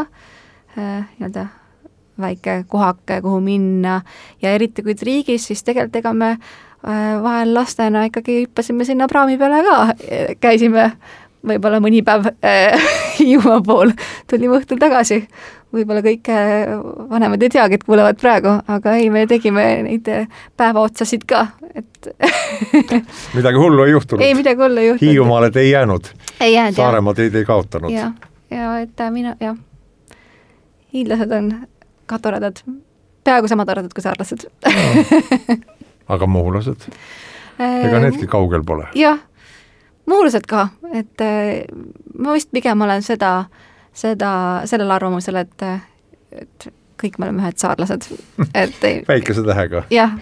S3: väike kohake, kuhu minna ja eriti kui riigis, siis tegelikult ega me vahel lastena ikkagi hüppasime sinna praami peale ka, käisime võib-olla mõni päev Hiiumaa pool, tulime õhtul tagasi. Võib-olla kõik vanemad ei teagi, et kuulevad praegu, aga ei, me tegime neid päevaotsasid ka. Et
S2: midagi hullu ei juhtunud?
S3: Ei, midagi hullu ei juhtunud.
S2: Hiiumaale te ei jäänud?
S3: Ei jäänud,
S2: Saaremaa teid ei kaotanud?
S3: Ja et hiidlased on ka toredad, peaaegu sama toredad kui saarlased.
S2: Aga muhulased? Ega needki kaugel pole?
S3: Jah, muhulased ka, et ma vist pigem olen sellel arvamusel, et kõik me oleme ühed saarlased.
S2: Väikese tähega?
S3: Jah.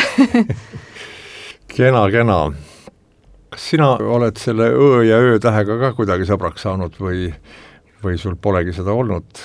S2: Kena. Kas sina oled selle öö ja öö tähega ka kuidagi sõbraks saanud või sul polegi seda olnud?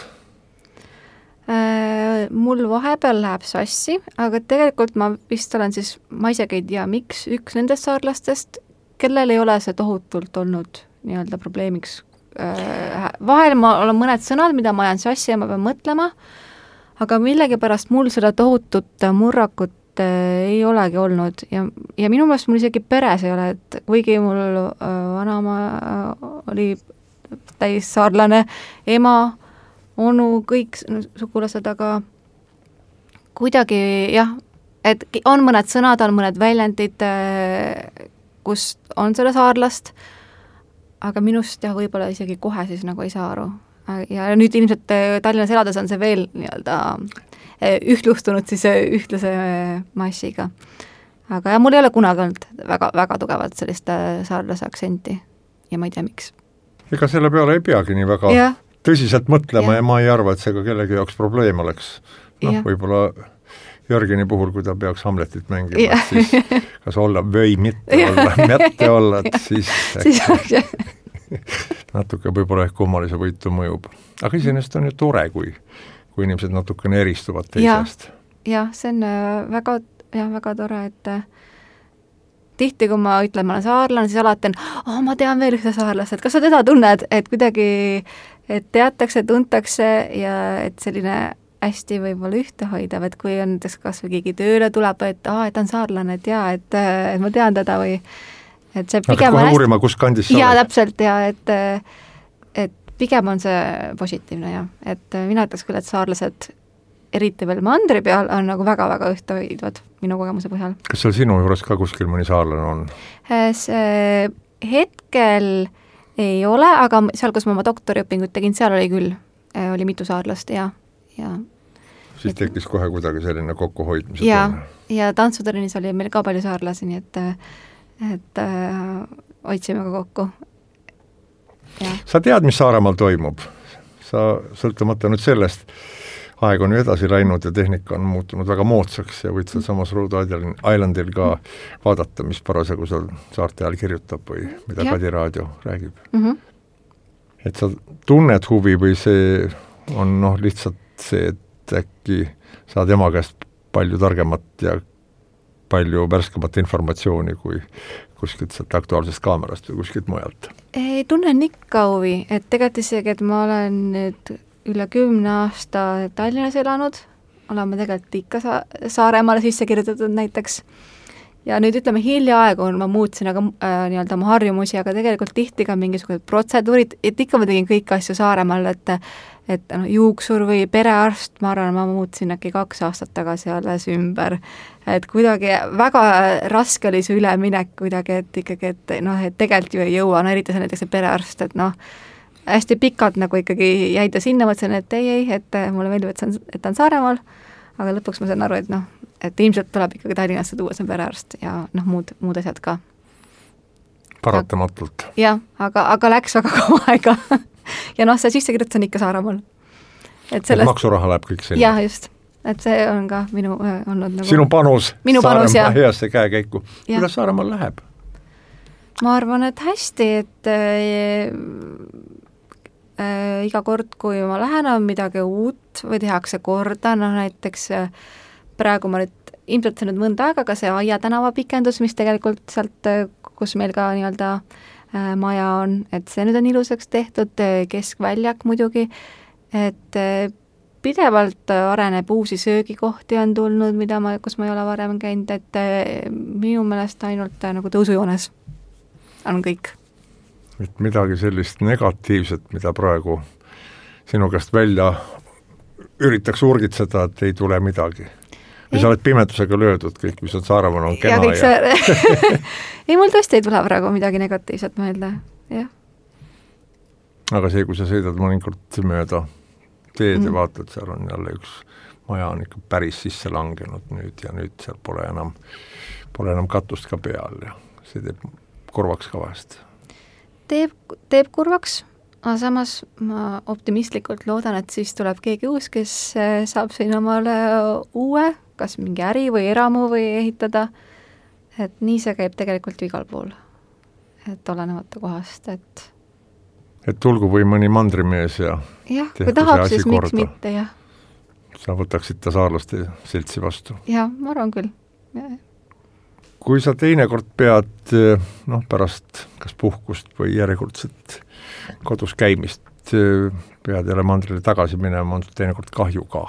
S3: Mul vahepeal läheb sassi, aga tegelikult ma vist olen siis, ma isegi ei tea, miks üks nendest saarlastest, kellel ei ole see tohutult olnud nii-öelda probleemiks. Vahel ma olen mõned sõnad, mida ma ajan sassi ja ma pean mõtlema, aga millegipärast mul seda tohutut murrakut ei olegi olnud ja minu meelest mul isegi peres ei ole, et kuigi mul vanaema oli täis saarlane, ema, onu, kõik sugulased, aga kuidagi jah, et on mõned sõnad, on mõned väljendid, kus on seda saarlast, aga minust jah, võib-olla isegi kohe siis nagu ei saa aru. Ja nüüd ilmselt Tallinnas elades on see veel nii-öelda ühtlustunud siis ühtlase massiga. Aga ja mul ei ole kunagi olnud väga, väga tugevalt sellist saarlase aktsenti ja ma ei tea, miks.
S2: Ega selle peale ei peagi nii väga tõsiselt mõtlema ja ma ei arva, et see ka kellegi jaoks probleem oleks. Võib-olla Jörgeni puhul, kui ta peaks Hamletit mängima, siis kas olla või mitte olla, et siis natuke võib-olla ehk kummalise võitu mõjub. Aga iseenesest on ju tore, kui inimesed natukene eristuvad teisest. Jah, see on väga tore, et tihti, kui ma ütlen, ma olen saarlane, siis alati on, ma tean veel ühte saarlast, et kas sa teda tunned, et kuidagi et teatakse, tuntakse ja et selline hästi võib-olla ühtehoidav, et kui on kas või keegi tööle tuleb, et ta on saarlane, et et ma tean teda või et see pigem on uurima, kus kandis sa oled.
S3: Jaa, täpselt, et pigem on see positiivne, et mina ütleks küll, et saarlased eriti veel mandri peal on nagu väga-väga ühtehoidvad minu kogemuse põhjal. Kas
S2: seal sinu juures ka kuskil mõni saarlane on?
S3: See hetkel ei ole, aga seal, kus ma oma doktoriõpingut tegin, seal oli küll, oli mitu saarlast ja
S2: siis tekkis kohe kuidagi selline kokkuhoidmise
S3: tunne. Ja tantsutrennis oli meil ka palju saarlasi, nii et hoidsime ka kokku.
S2: Sa tead, mis Saaremaal toimub? Sa sõltumata nüüd sellest aeg on ju edasi läinud ja tehnika on muutunud väga moodsaks ja võid seal samas Rhode Islandil ka vaadata, mis parasjagu seal saarte ajal kirjutab või mida Kadi raadio räägib. Et sa tunned huvi või see on lihtsalt see, et äkki saad ema käest palju targemat ja palju värskemat informatsiooni kui kuskilt sealt Aktuaalsest Kaamerast või kuskilt mujalt?
S3: Ei, tunnen ikka huvi, et tegelikult isegi, et ma olen nüüd üle 10 aasta Tallinnas elanud, oleme tegelikult ikka Saaremaale sisse kirjutatud näiteks. Ja nüüd ütleme hiljaaegu ma muutsin nii-öelda oma harjumusi, aga tegelikult tihti ka mingisugused protseduurid, et ikka ma tegin kõiki asju Saaremaal, et juuksur või perearst, ma arvan, ma muutsin äkki 2 aastat tagasi alles ümber. Et kuidagi väga raske oli see üleminek kuidagi, et ikkagi, et tegelikult ju ei jõua, eriti see näiteks see perearst, et hästi pikalt nagu ikkagi jäid ta sinna, mõtlesin, et ei, et mulle meeldib, et ta on Saaremaal, aga lõpuks ma sain aru, et ilmselt tuleb ikkagi Tallinnasse tuua see perearst ja muud asjad ka.
S2: Paratamatult.
S3: Jah, aga läks väga kaua aega. Ja see sissekirjutus on ikka Saaremaal.
S2: Et maksuraha läheb kõik sinna.
S3: Jah, just. Et see on ka olnud nagu...
S2: Sinu panus
S3: Saaremaa
S2: heasse käekäiku. Kuidas Saaremaal läheb?
S3: Ma arvan, et hästi, et iga kord, kui ma lähen, on midagi uut või tehakse korda, näiteks praegu ma nüüd, ilmselt see nüüd mõnda aega, aga see Aia tänava pikendus, mis tegelikult sealt, kus meil ka nii-öelda maja on, et see nüüd on ilusaks tehtud, keskväljak muidugi, et pidevalt areneb uusi söögikohti on tulnud, kus ma ei ole varem käinud, et minu meelest ainult nagu tõusujoones on kõik.
S2: Et midagi sellist negatiivset, mida praegu sinu käest välja üritaks urgitseda, et ei tule midagi. Või sa oled pimedusega löödud, kõik, mis on Saaremaal, on kena
S3: ei, mul tõesti ei tule praegu midagi negatiivset meelde, jah.
S2: Aga see, kui sa sõidad mõnikord mööda teed ja vaatad, seal on jälle üks maja on ikka päris sisse langenud nüüd ja nüüd seal pole enam katust ka peal ja see teeb kurvaks ka vahest.
S3: Teeb kurvaks, aga samas ma optimistlikult loodan, et siis tuleb keegi uus, kes saab siin omale uue, kas mingi äri või eramu või ehitada, et nii see käib tegelikult igal pool, et olenemata kohast,
S2: et tulgu või mõni mandrimees ja
S3: jah, kui tahab, siis miks mitte, jah.
S2: Sa võtaksid ta saarlaste seltsi vastu?
S3: Jah, ma arvan küll, jah.
S2: Kui sa teinekord pead pärast kas puhkust või järjekordset kodus käimist pead jälle mandrile tagasi minema, on sul teinekord kahju ka?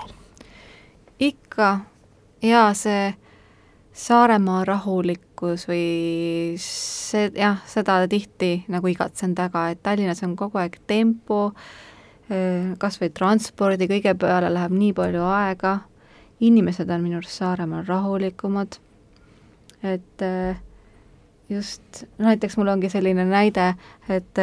S3: Ikka, ja see Saaremaa rahulikkus või see, jah, seda tihti nagu igatsen taga, et Tallinnas on kogu aeg tempo, kas või transpordi, kõige peale läheb nii palju aega, inimesed on minu arust Saaremaal rahulikumad, et just, näiteks mul ongi selline näide, et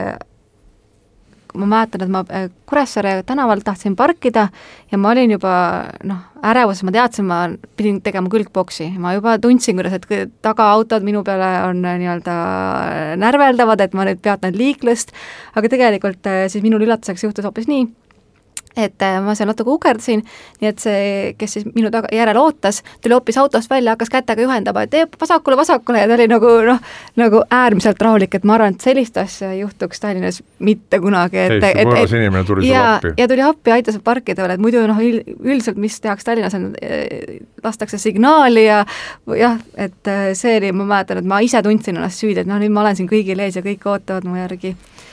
S3: ma mäletan, et ma Kuressaare tänaval tahtsin parkida ja ma olin juba ärevus, ma teadsin, ma pidin tegema külgboksi, ma juba tundsin, kuidas, et tagaautod minu peale on nii-öelda närveldavad, et ma nüüd peatan liiklust, aga tegelikult siis minul üllatuseks juhtus hoopis nii, et ma seal natuke ukerdasin, nii et see, kes siis minu järel ootas, tuli hoopis autost välja, hakkas kätega juhendama, et teeb vasakule ja ta oli nagu äärmiselt rahulik, et ma arvan, et sellist asja juhtuks Tallinnas mitte kunagi.
S2: Võõras inimene tuli sulle appi.
S3: Ja tuli appi, aitas parkida veel, et muidu üldiselt, mis tehakse Tallinnas, lastakse signaali ja jah, et see oli, ma mäletan, et ma ise tundsin ennast süüdi, et nüüd ma olen siin kõigil ees ja kõik ootavad mu järgi.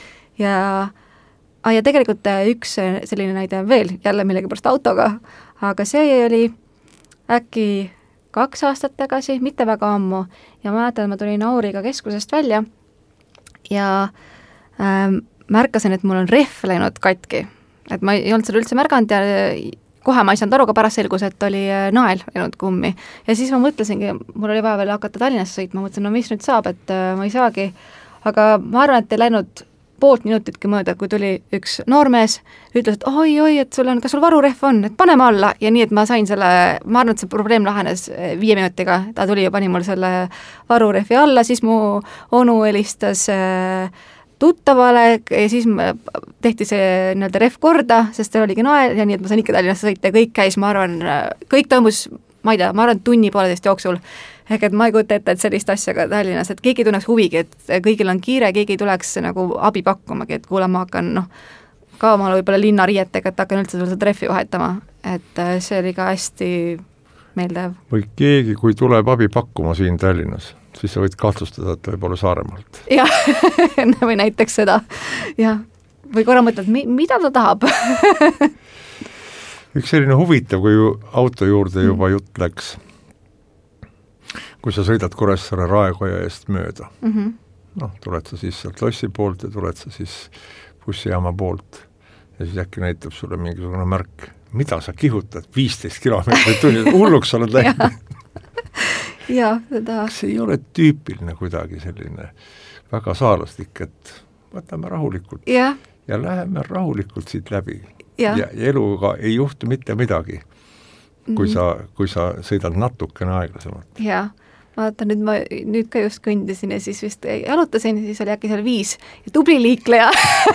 S3: Ja tegelikult üks selline näide on veel, jälle millegipärast autoga, aga see oli äkki 2 aastat tagasi, mitte väga ammu, ja ma mäletan, ma tulin Auriga keskusest välja ja märkasin, et mul on rehv läinud katki, et ma ei olnud seda üldse märganud ja kohe ma ei saanud aru, ka pärast selgus, et oli nael läinud kummi. Ja siis ma mõtlesingi, mul oli vaja veel hakata Tallinnasse sõitma, mõtlesin, mis nüüd saab, et ma ei saagi, aga ma arvan, et ei läinud poolt minutitki mööda, kui tuli üks noormees, ütles, et oi, et kas sul varurehv on, et paneme alla, ja nii, et ma sain selle, ma arvan, et see probleem lahenes 5 minutiga, ta tuli ja pani mul selle varurehvi alla, siis mu onu helistas tuttavale ja siis tehti see nii-öelda ref korda, sest seal oligi nael ja nii, et ma sain ikka Tallinnasse sõita ja kõik käis, ma arvan, kõik toimus, ma ei tea, ma arvan, tunni pooleteist jooksul. Ehk et ma ei kujuta ette, et sellist asja ka Tallinnas, et keegi tunneks huvigi, et kõigil on kiire, keegi tuleks nagu abi pakkumagi, et kuule, ma hakkan ka omal võib-olla linnariietega, et hakkan üldse seda treffi vahetama, et see oli ka hästi meeldev.
S2: Või keegi, kui tuleb abi pakkuma siin Tallinnas, siis sa võid kahtlustada, et võib-olla Saaremaalt.
S3: Jah, või näiteks seda. Jah. Või korra mõtled, mida ta tahab?
S2: Üks selline huvitav, kui auto juurde juba jutt läks, kui sa sõidad Kuressaare Raekoja eest mööda. Tuled sa siis sealt lossi poolt ja tuled sa siis bussijaama poolt ja siis äkki näitab sulle mingisugune märk, mida sa kihutad 15 kilomeetrit tunnis, hulluks oled läinud.
S3: Jah, seda.
S2: See ei ole tüüpiline kuidagi selline väga saarlastik, et võtame rahulikult ja läheme rahulikult siit läbi. Ja eluga ei juhtu mitte midagi, kui sa sõidad natukene aeglasemalt.
S3: Jah, vaata, nüüd ka just kõndisin ja siis vist jalutasin, siis oli äkki seal 5 ja tubli liikleja.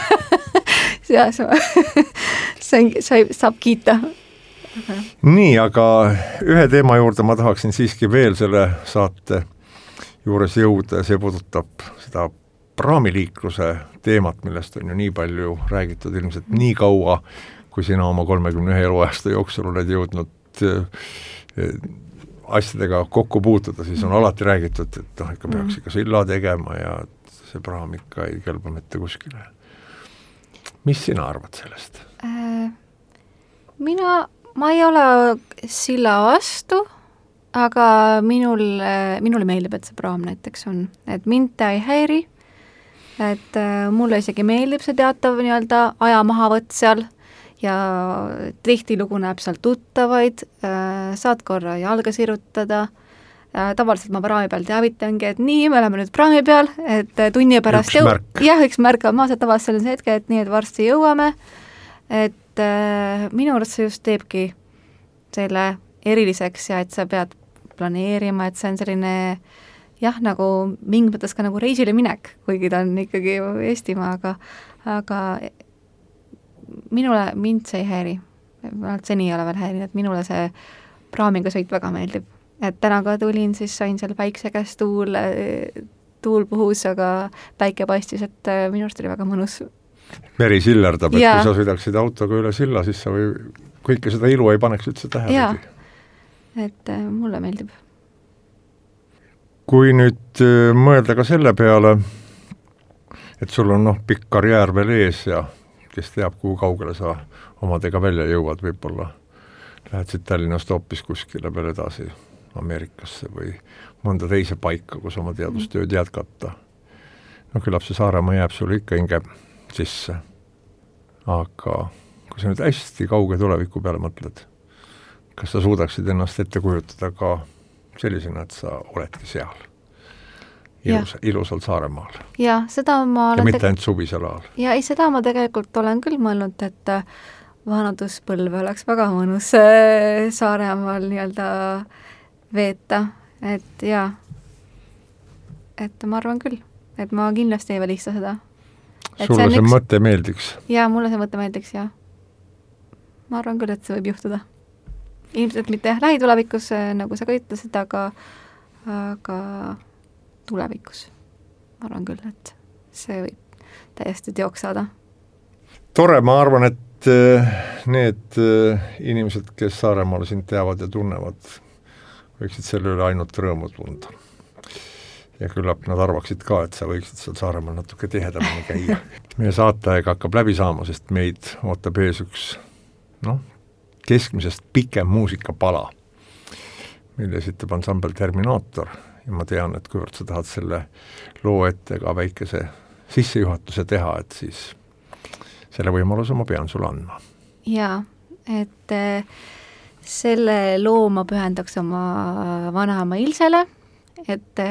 S3: Saab kiita.
S2: Nii, aga ühe teema juurde ma tahaksin siiski veel selle saate juures jõuda ja see puudutab seda praamiliikluse teemat, millest on ju nii palju räägitud ilmselt nii kaua, kui sina oma 31 eluaasta jooksul oled jõudnud asjadega kokku puutuda, siis on alati räägitud, et ikka peaks ikka silla tegema ja see praam ikka ei kõlba mitte kuskile. Mis sina arvad sellest?
S3: Ma ei ole silla vastu, aga minule meeldib, et see praam näiteks on. Et mind ta ei häiri, et mulle isegi meeldib see teatav nii-öelda aja mahavõtt seal ja tihtilugu näeb seal tuttavaid, saad korra jalga sirutada. Tavaliselt ma praami peal teavitangi, et nii, me oleme nüüd praami peal, et tunni pärast üks märk on maas, et tavaliselt sellise hetke, et nii, et varsti jõuame, et minu arust see just teebki selle eriliseks ja et sa pead planeerima, et see on selline nagu mingis mõttes ka nagu reisile minek, kuigi ta on ikkagi Eestimaa, aga mind see ei häiri. Seni ei ole veel häirinud, et minule see praamiga sõit väga meeldib. Et täna ka tulin, siis sain seal päikse käest tuul puhus, aga päike paistis, et minu arust oli väga mõnus.
S2: Meri sillerdab, et kui sa sõidaksid autoga üle silla, siis sa kõike seda ilu ei paneks üldse tähelegi.
S3: Et mulle meeldib.
S2: Kui nüüd mõelda ka selle peale, et sul on pikk karjäär veel ees ja kes teab, kuhu kaugele sa omadega välja jõuad, võib-olla lähed siit Tallinnast hoopis kuskile veel edasi Ameerikasse või mõnda teise paika, kus oma teadustööd jätkata. Küllap see Saaremaa jääb sulle ikka hinge sisse. Aga kui sa nüüd hästi kauge tuleviku peale mõtled, kas sa suudaksid ennast ette kujutada ka sellisena, et sa oledki seal ilusal Saaremaal?
S3: Ja, seda ma olen...
S2: Ja mitte ainult suvisel ajal?
S3: Ja ei, seda ma tegelikult olen küll mõelnud, et vanaduspõlve oleks väga mõnus Saaremaal nii-öelda veeta, et et ma arvan küll, et ma kindlasti ei välista seda.
S2: Sulle see mõte meeldiks?
S3: Ja, mulle see mõte meeldiks, ja. Ma arvan küll, et see võib juhtuda. Ilmselt mitte lähitulevikus, nagu sa ka ütlesid, aga tulevikus. Ma arvan küll, et see võib täiesti teoks saada.
S2: Tore, ma arvan, et need inimesed, kes Saaremaal sind teavad ja tunnevad, võiksid selle üle ainult rõõmu tunda. Ja küllap nad arvaksid ka, et sa võiksid seal Saaremaal natuke tihedamini käia. Meie saateaeg hakkab läbi saama, sest meid ootab ees üks keskmisest pikem muusikapala, mille esitab ansambel Terminaator ja ma tean, et kuivõrd sa tahad selle loo ette ka väikese sissejuhatuse teha, et siis selle võimaluse ma pean sulle andma.
S3: Jaa, et selle loo ma pühendaks oma vanaema Ilsele, et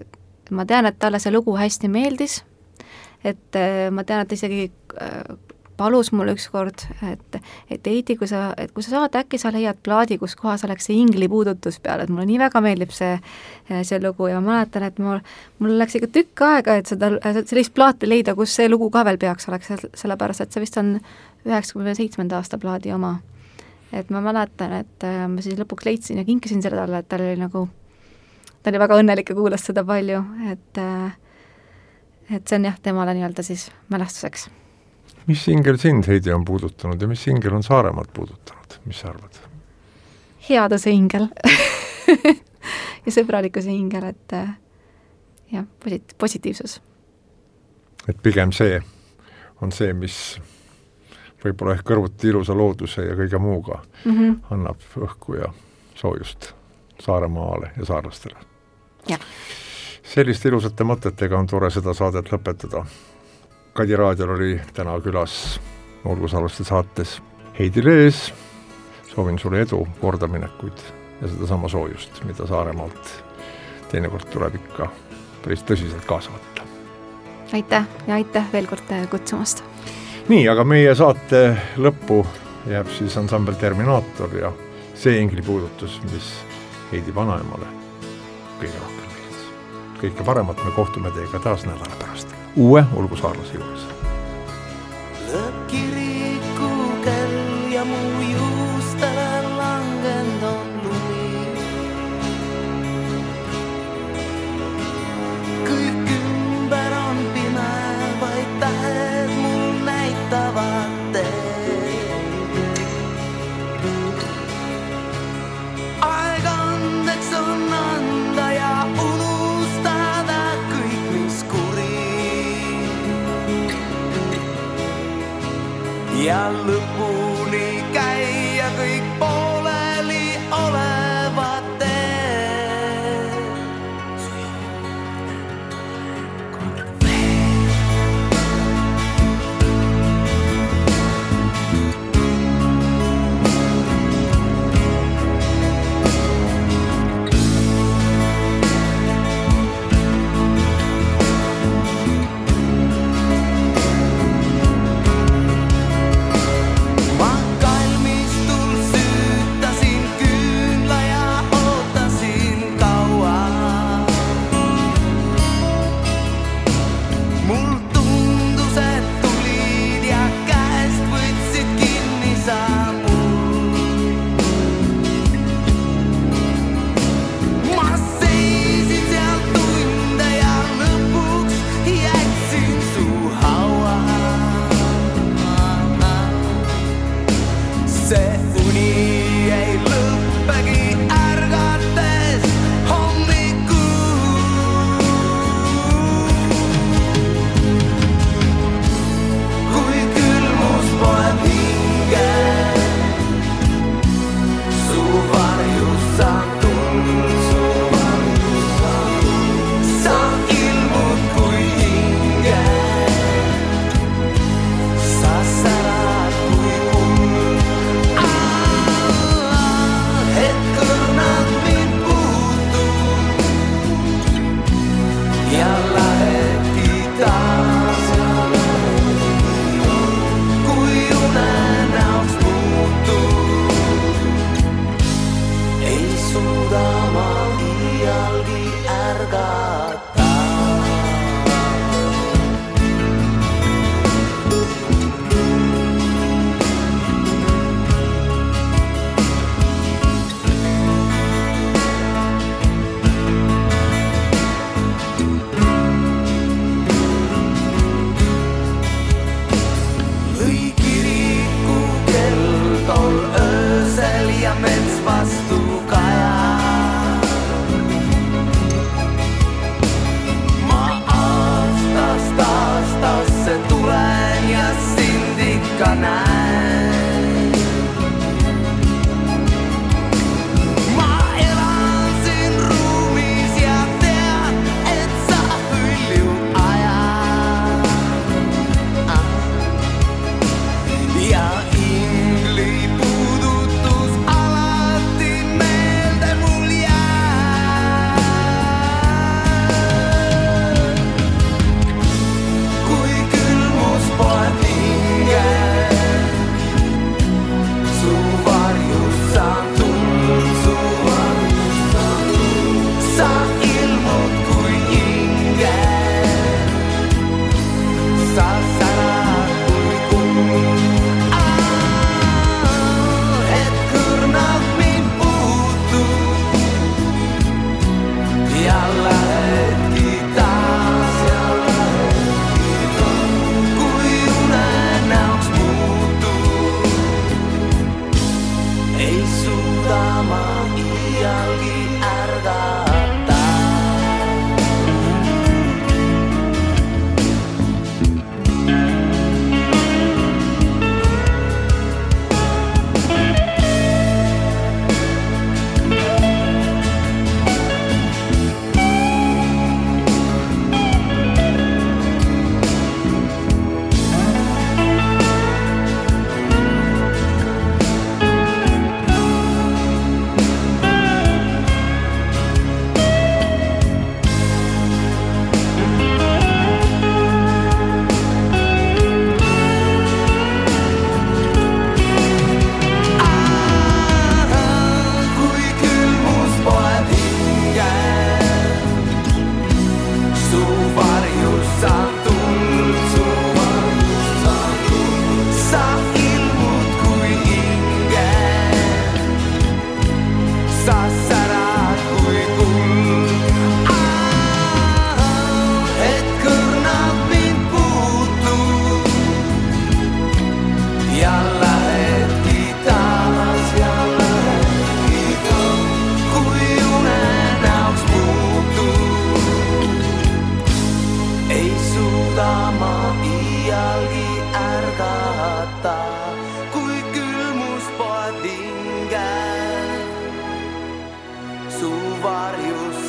S3: ma tean, et talle see lugu hästi meeldis, et ma tean, et isegi palus mul ükskord, et Heidi, kui sa saad, äkki sa leiad plaadi, kus kohas oleks see ingli puudutus peal, et mulle nii väga meeldib see lugu ja ma mäletan, et mul läks ikka tükk aega, et sellist plaati leida, kus see lugu ka veel peaks oleks, sellepärast et see vist on 97. aasta plaadi oma. Et ma mäletan, et ma siis lõpuks leidsin ja kinkisin selle talle, et ta oli väga õnnelik ja kuulas seda palju, et see on jah, temale nii-öelda siis mälestuseks.
S2: Mis singel sind, Heidi, on puudutanud ja mis singel on Saaremaad puudutanud, mis sa arvad?
S3: Headuse hingel ja sõbralikkuse hingel, et jah, positiivsus.
S2: Et pigem see on see, mis võib-olla ehk kõrvuti ilusa looduse ja kõige muuga annab õhku ja soojust Saaremaale ja saarlastele.
S3: Jah.
S2: Selliste ilusate mõtetega on tore seda saadet lõpetada. Kadi raadiol oli täna külas Olgusaluste saates Heidi Lees. Soovin sulle edu, kordaminekuid ja seda sama soojust, mida Saaremaalt teinekord tuleb ikka päris tõsiselt kaasa võtta.
S3: Aitäh ja aitäh veel kord kutsumast.
S2: Nii, aga meie saate lõppu jääb siis ansambel Terminaator ja see ingli puudutus, mis Heidi vanaemale kõige rohkem meeldis. Kõike paremat, me kohtume teiega taas nädala pärast. Uue Olgusaarlase juures.
S6: Lõkkiriku kell ja mu juustele langend on lumi. Kõik ümber on pime, vaid tähed mul näitavad teed. Aeg andeks on anda ja unustada kõik, mis kuri. Ja lõpuni käia kõik pooleli olevat teed.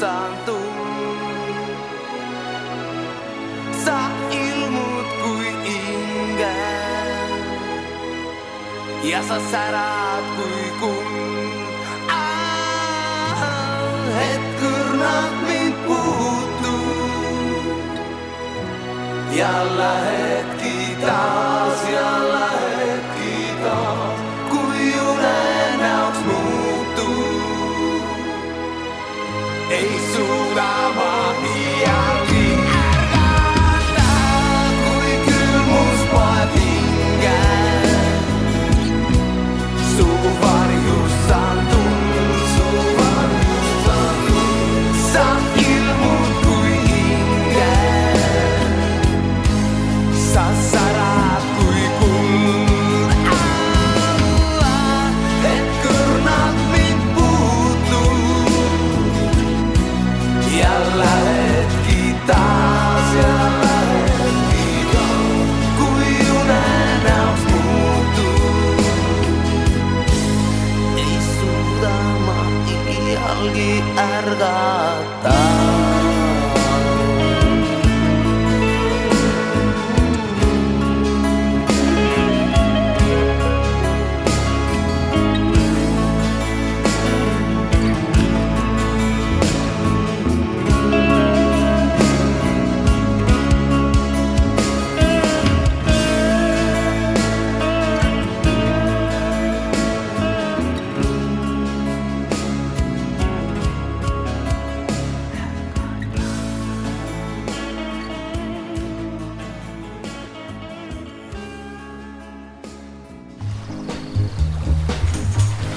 S6: saan tuld. Sa ilmud kui ingel ja sa särad kui kund. Et kõrnad mind puutud ja lähedki taas, kui unenäoks muutud. Ei suuda ma iialgi ärgata, kui külmus poeb hinge. Su varjus saan tuld, sa ilmud kui ingel. Sa särad kui kund. Et kõrnad mind puutud ja lähedki taas, kui unenäoks muutud. Ei suuda ma iialgi ärgata.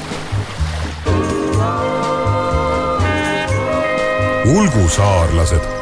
S7: Ulgusaarlased